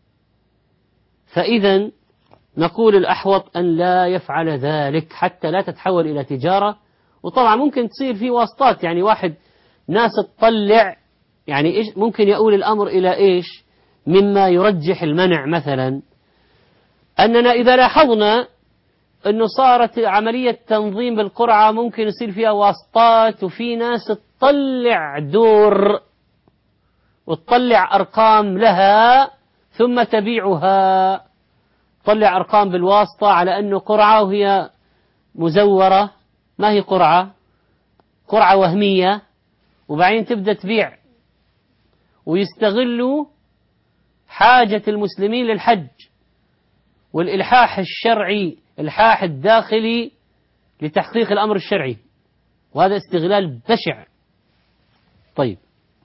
فإذا نقول الأحوط أن لا يفعل ذلك حتى لا تتحول إلى تجارة. وطبعا ممكن تصير في واسطات، يعني واحد ناس تطلع، يعني إيش ممكن يؤول الأمر إلى إيش مما يرجح المنع، مثلا أننا إذا لاحظنا أنه صارت عملية تنظيم بالقرعة ممكن يصير فيها واسطات، وفي ناس تطلع دور وتطلع أرقام لها ثم تبيعها، تطلع أرقام بالواسطة على أنه قرعة وهي مزورة، ما هي قرعة، قرعة وهمية، وبعدين تبدأ تبيع، ويستغلوا حاجة المسلمين للحج والإلحاح الشرعي، الإلحاح الداخلي لتحقيق الأمر الشرعي، وهذا استغلال بشع. طيب،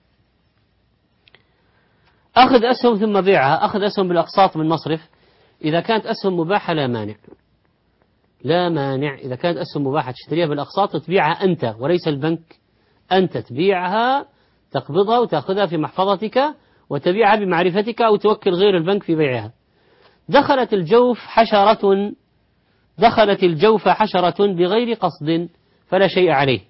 أخذ أسهم ثم بيعها، أخذ أسهم بالأقساط من مصرف، إذا كانت أسهم مباحة لا مانع، لا مانع. إذا كانت أسهم مباحة تشتريها بالأقساط وتبيعها أنت وليس البنك، أنت تبيعها، تقبضها وتأخذها في محفظتك وتبيعها بمعرفتك أو توكل غير البنك في بيعها. دخلت الجوف حشرة بغير قصد فلا شيء عليه.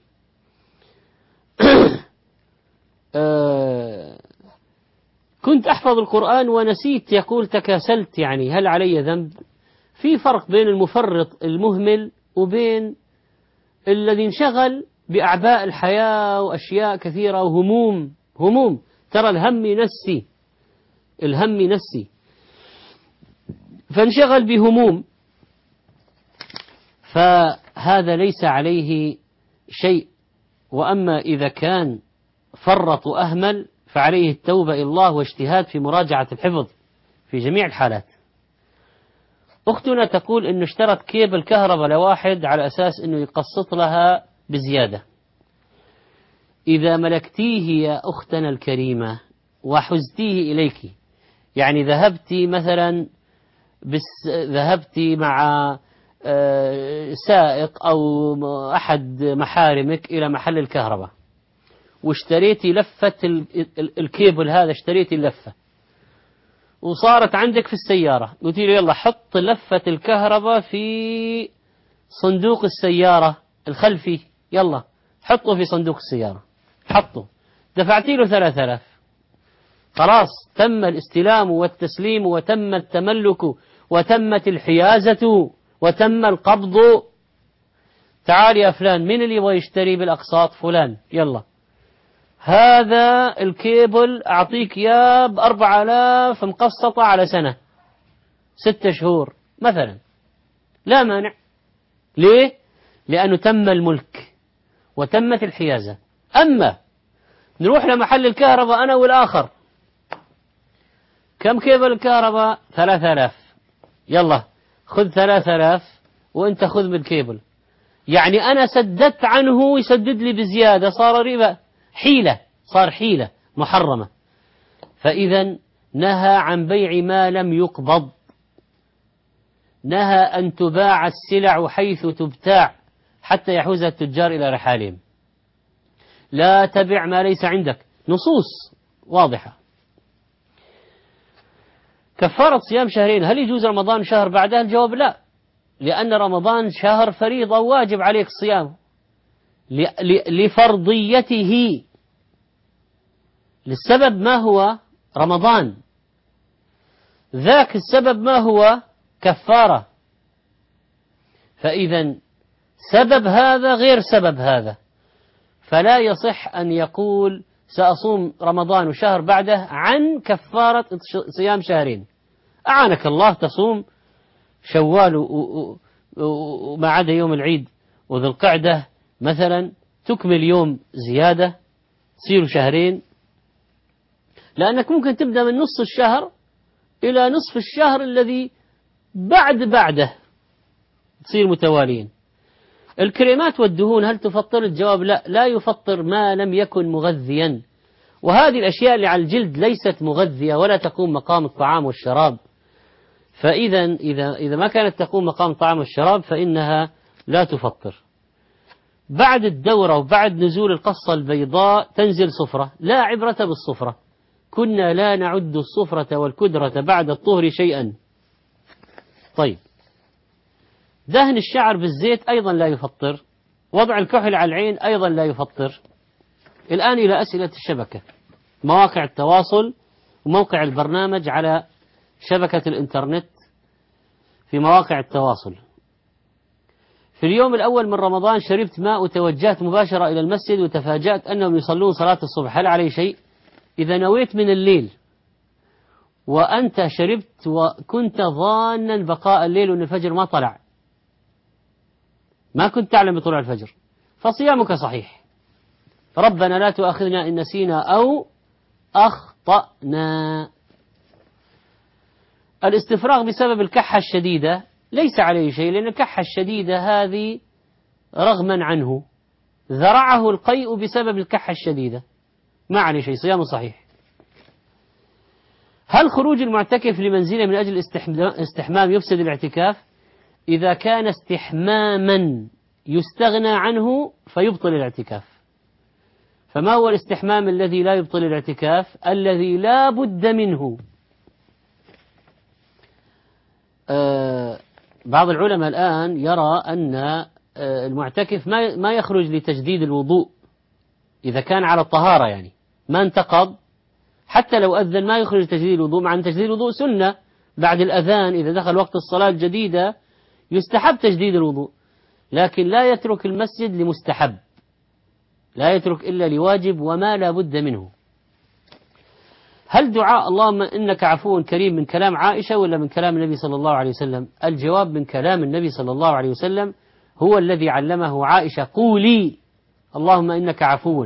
كنت أحفظ القرآن ونسيت، يقول تكاسلت، يعني هل علي ذنب؟ في فرق بين المفرط المهمل وبين الذي انشغل بأعباء الحياة وأشياء كثيرة وهموم. ترى الهم نسي فانشغل بهموم، فهذا ليس عليه شيء. وأما إذا كان فرط وأهمل فعليه التوبة إلى الله واجتهاد في مراجعة الحفظ في جميع الحالات. أختنا تقول إنه اشترت كيبل كهرباء لواحد على أساس إنه يقسط لها بزيادة. إذا ملكتيه يا أختنا الكريمة وحزتيه إليك، يعني ذهبتي مع سائق أو أحد محارمك إلى محل الكهرباء واشتريتي لفة الكيبل هذا، اشتريتي اللفة وصارت عندك في السيارة، قلت له يلا حط لفة الكهرباء في صندوق السيارة الخلفي، يلا حطه في صندوق السيارة، حطه، دفعتي له 3000، خلاص تم الاستلام والتسليم وتم التملك وتمت الحيازة وتم القبض. تعال يا فلان، من اللي يبغى يشتري بالأقساط؟ فلان، يلا هذا الكيبل أعطيك يا ب4000 مقسطة على سنة 6 شهور مثلا، لا مانع. ليه؟ لأنه تم الملك وتمت الحيازة. أما نروح لمحل الكهرباء أنا والآخر، كم كيبل الكهرباء؟ 3000، يلا خذ 3000 وانت خذ من الكيبل، يعني أنا سددت عنه يسدد لي بزيادة، صار ربا، صار حيلة محرمة. فإذا نهى عن بيع ما لم يقبض، نهى أن تباع السلع حيث تبتاع حتى يحوزها التجار إلى رحالهم. لا تبع ما ليس عندك، نصوص واضحة. كفارة صيام شهرين، هل يجوز رمضان شهر بعدها؟ الجواب لا، لأن رمضان شهر فريضة واجب عليك صيامه لفرضيته، للسبب ما هو رمضان، ذاك السبب ما هو كفارة. فإذا سبب هذا غير سبب هذا، فلا يصح أن يقول سأصوم رمضان وشهر بعده عن كفارة صيام شهرين. أعانك الله تصوم شوال وما عدا يوم العيد وذو القعدة مثلا، تكمل يوم زيادة تصير شهرين، لأنك ممكن تبدأ من نصف الشهر إلى نصف الشهر الذي بعده تصير متوالين. الكريمات والدهون هل تفطر؟ الجواب لا، لا يفطر ما لم يكن مغذيا، وهذه الأشياء اللي على الجلد ليست مغذية ولا تقوم مقام الطعام والشراب، فإذا إذا ما كانت تقوم مقام الطعام والشراب فإنها لا تفطر. بعد الدورة وبعد نزول القصة البيضاء تنزل صفرة، لا عبرة بالصفرة، كنا لا نعد الصفرة والكدرة بعد الطهر شيئا. طيب، دهن الشعر بالزيت أيضا لا يفطر، وضع الكحل على العين أيضا لا يفطر. الآن إلى أسئلة الشبكة، مواقع التواصل وموقع البرنامج على شبكة الإنترنت في مواقع التواصل. في اليوم الأول من رمضان شربت ماء وتوجهت مباشرة إلى المسجد وتفاجأت أنهم يصلون صلاة الصبح، هل علي شيء؟ إذا نويت من الليل وأنت شربت وكنت ظانا بقاء الليل وأن الفجر ما طلع، ما كنت تعلم بطلوع الفجر، فصيامك صحيح. ربنا لا تؤاخذنا إن نسينا أو أخطأنا. الاستفراغ بسبب الكحة الشديدة ليس عليه شيء، لأن الكحة الشديدة هذه رغما عنه ذرعه القيء بسبب الكحة الشديدة، ما عليه شيء، صيامه صحيح. هل خروج المعتكف لمنزله من أجل استحمام يفسد الاعتكاف؟ إذا كان استحماما يستغنى عنه فيبطل الاعتكاف. فما هو الاستحمام الذي لا يبطل الاعتكاف؟ الذي لا بد منه. بعض العلماء الآن يرى أن المعتكف ما يخرج لتجديد الوضوء إذا كان على الطهارة، يعني ما انتقض، حتى لو أذن ما يخرج لتجديد الوضوء، مع أن تجديد الوضوء سنة، بعد الأذان إذا دخل وقت الصلاة الجديدة يستحب تجديد الوضوء، لكن لا يترك المسجد لمستحب، لا يترك إلا لواجب وما لا بد منه. هل دعاء اللهم إنك عفو كريم من كلام عائشة ولا من كلام النبي صلى الله عليه وسلم؟ الجواب من كلام النبي صلى الله عليه وسلم، هو الذي علمه عائشة قولي اللهم إنك عفو.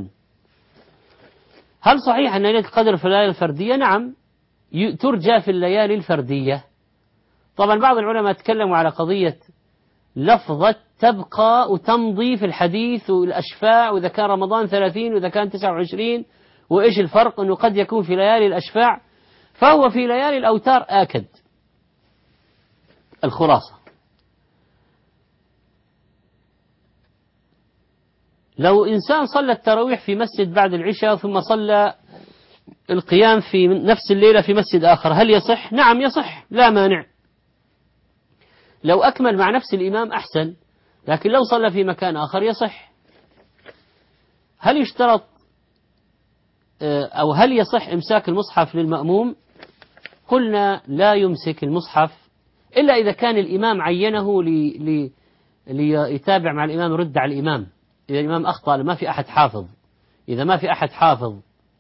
هل صحيح أن ليلة القدر في الليالي الفردية؟ نعم، ترجى في الليالي الفردية. طبعا بعض العلماء تكلموا على قضية لفظة تبقى وتمضي في الحديث والأشفاع، وإذا كان رمضان 30 وإذا كان 29، وإيش الفرق، أنه قد يكون في ليالي الأشفاع، فهو في ليالي الأوتار آكد. الخلاصة، لو إنسان صلى التراويح في مسجد بعد العشاء ثم صلى القيام في نفس الليلة في مسجد آخر، هل يصح؟ نعم يصح، لا مانع. لو أكمل مع نفس الإمام أحسن، لكن لو صلى في مكان آخر يصح. هل يشترط أو هل يصح إمساك المصحف للمأموم؟ قلنا لا يمسك المصحف إلا إذا كان الإمام عينه ليتابع مع الإمام، رد على الإمام إذا الإمام أخطأ، ما في أحد حافظ، إذا ما في أحد حافظ.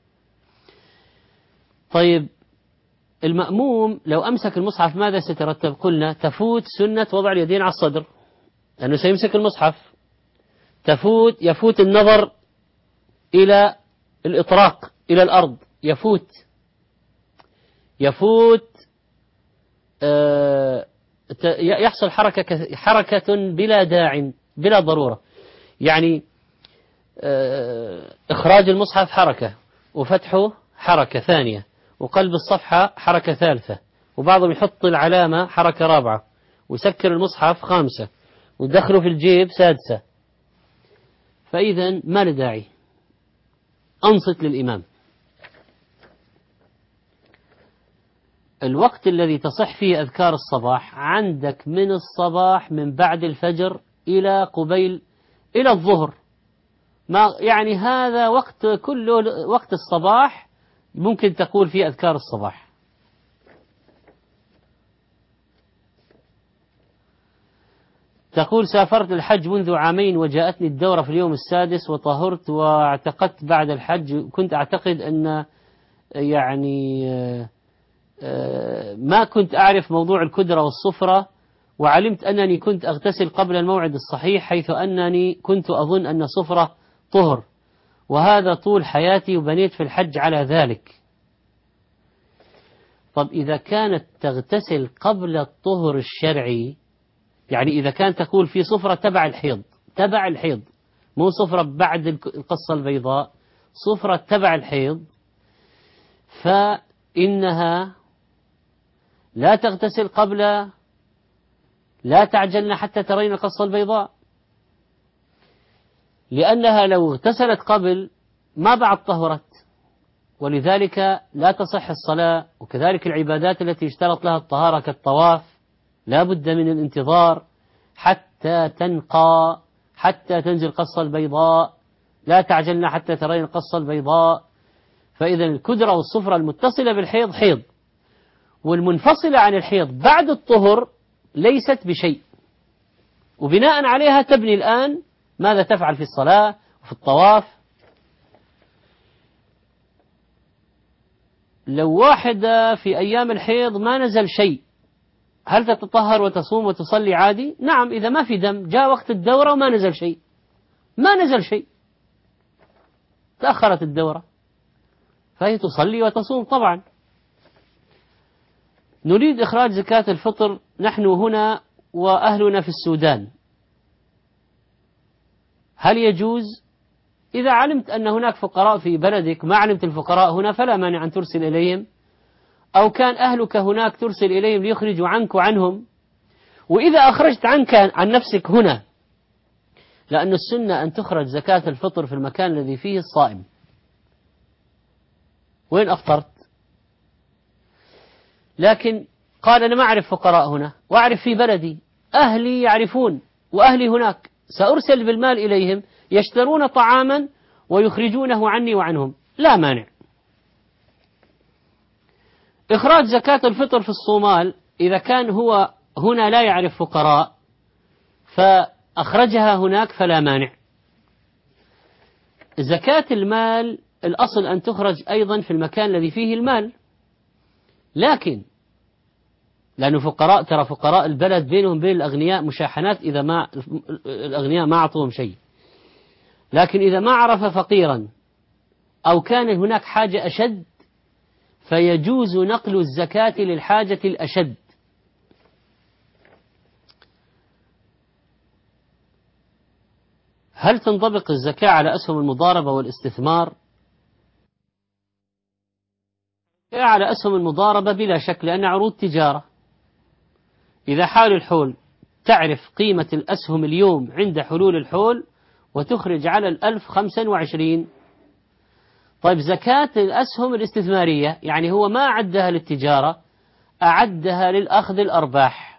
طيب المأموم لو أمسك المصحف ماذا سترتب؟ قلنا تفوت سنة وضع اليدين على الصدر لأنه سيمسك المصحف، يفوت النظر إلى الإطراق إلى الأرض، يحصل حركة بلا داع بلا ضرورة، يعني إخراج المصحف حركة، وفتحه حركة ثانية، وقلب الصفحة حركة ثالثة، وبعضهم يحط العلامة حركة رابعة، ويسكر المصحف خامسة، ودخله في الجيب سادسة. فإذا ما لداعي، أنصت للإمام. الوقت الذي تصح فيه أذكار الصباح عندك من الصباح من بعد الفجر إلى قبيل إلى الظهر، ما يعني هذا وقت كله وقت الصباح ممكن تقول فيه أذكار الصباح. تقول سافرت الحج منذ عامين وجاءتني الدورة في اليوم السادس وطهرت واعتقدت بعد الحج، كنت أعتقد أن يعني ما كنت أعرف موضوع الكدرة والصفرة، وعلمت أنني كنت أغتسل قبل الموعد الصحيح، حيث أنني كنت أظن أن صفرة طهر، وهذا طول حياتي وبنيت في الحج على ذلك. طب إذا كانت تغتسل قبل الطهر الشرعي، يعني إذا كانت تقول في صفرة تبع الحيض مو صفرة بعد القصة البيضاء، صفرة تبع الحيض، فإنها لا تغتسل قبل، لا تعجلن حتى ترين القصة البيضاء، لأنها لو اغتسلت قبل ما بعد طهرت، ولذلك لا تصح الصلاة. وكذلك العبادات التي اشترط لها الطهارة كالطواف لا بد من الانتظار حتى تنقى، حتى تنزل القصة البيضاء، لا تعجلن حتى ترين القصة البيضاء. فإذا الكدرة والصفرة المتصلة بالحيض حيض، والمنفصلة عن الحيض بعد الطهر ليست بشيء، وبناء عليها تبني الآن ماذا تفعل في الصلاة وفي الطواف. لو واحدة في أيام الحيض ما نزل شيء، هل تتطهر وتصوم وتصلي عادي؟ نعم، إذا ما في دم، جاء وقت الدورة وما نزل شيء، تأخرت الدورة، فهي تصلي وتصوم. طبعا نريد إخراج زكاة الفطر نحن هنا وأهلنا في السودان، هل يجوز؟ إذا علمت أن هناك فقراء في بلدك، ما علمت الفقراء هنا، فلا مانع أن ترسل إليهم، أو كان أهلك هناك ترسل إليهم ليخرجوا عنك وعنهم. وإذا أخرجت عنك عن نفسك هنا، لأن السنة أن تخرج زكاة الفطر في المكان الذي فيه الصائم. وين أفطرت؟ لكن قال أنا ما أعرف فقراء هنا، وأعرف في بلدي أهلي يعرفون، وأهلي هناك، سأرسل بالمال إليهم يشترون طعاما ويخرجونه عني وعنهم، لا مانع. إخراج زكاة الفطر في الصومال إذا كان هو هنا لا يعرف فقراء فأخرجها هناك فلا مانع. زكاة المال الأصل أن تخرج أيضا في المكان الذي فيه المال، لكن لأنه فقراء، ترى فقراء البلد بينهم بين الأغنياء مشاحنات إذا ما الأغنياء ما أعطوهم شيء، لكن إذا ما عرف فقيرا أو كان هناك حاجة أشد فيجوز نقل الزكاة للحاجة الأشد. هل تنطبق الزكاة على أسهم المضاربة والاستثمار؟ على أسهم المضاربة بلا شك، لأن عروض تجارة. إذا حال الحول تعرف قيمة الأسهم اليوم عند حلول الحول وتخرج على 1025. طيب زكاة الأسهم الاستثمارية يعني هو ما أعدها للتجارة، أعدها للأخذ الأرباح،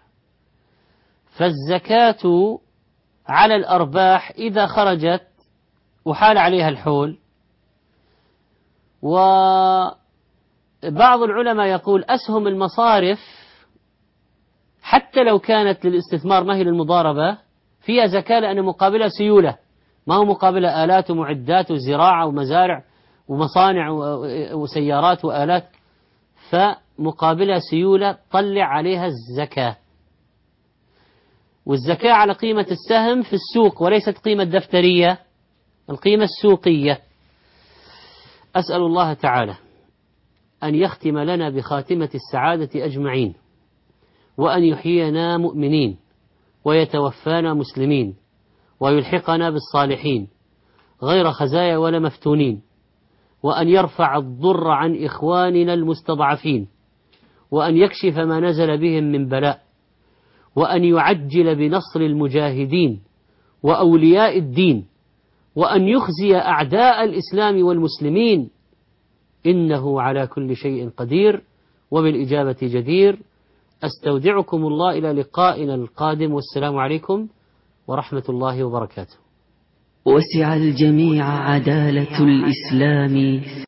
فالزكاة على الأرباح إذا خرجت وحال عليها الحول. وبعض العلماء يقول أسهم المصارف حتى لو كانت للاستثمار ما هي للمضاربة فيها زكاة، لأن مقابلها سيولة، ما هو مقابلها آلات ومعدات وزراعة ومزارع ومصانع وسيارات وآلات، فمقابلها سيولة طلع عليها الزكاة. والزكاة على قيمة السهم في السوق وليست قيمة دفترية، القيمة السوقية. أسأل الله تعالى أن يختم لنا بخاتمة السعادة أجمعين، وأن يحيينا مؤمنين ويتوفانا مسلمين، ويلحقنا بالصالحين غير خزايا ولا مفتونين، وأن يرفع الضر عن إخواننا المستضعفين، وأن يكشف ما نزل بهم من بلاء، وأن يعجل بنصر المجاهدين وأولياء الدين، وأن يخزي أعداء الإسلام والمسلمين، إنه على كل شيء قدير وبالإجابة جدير. أستودعكم الله إلى لقائنا القادم، والسلام عليكم ورحمة الله وبركاته. وسع الجميع عدالة الإسلام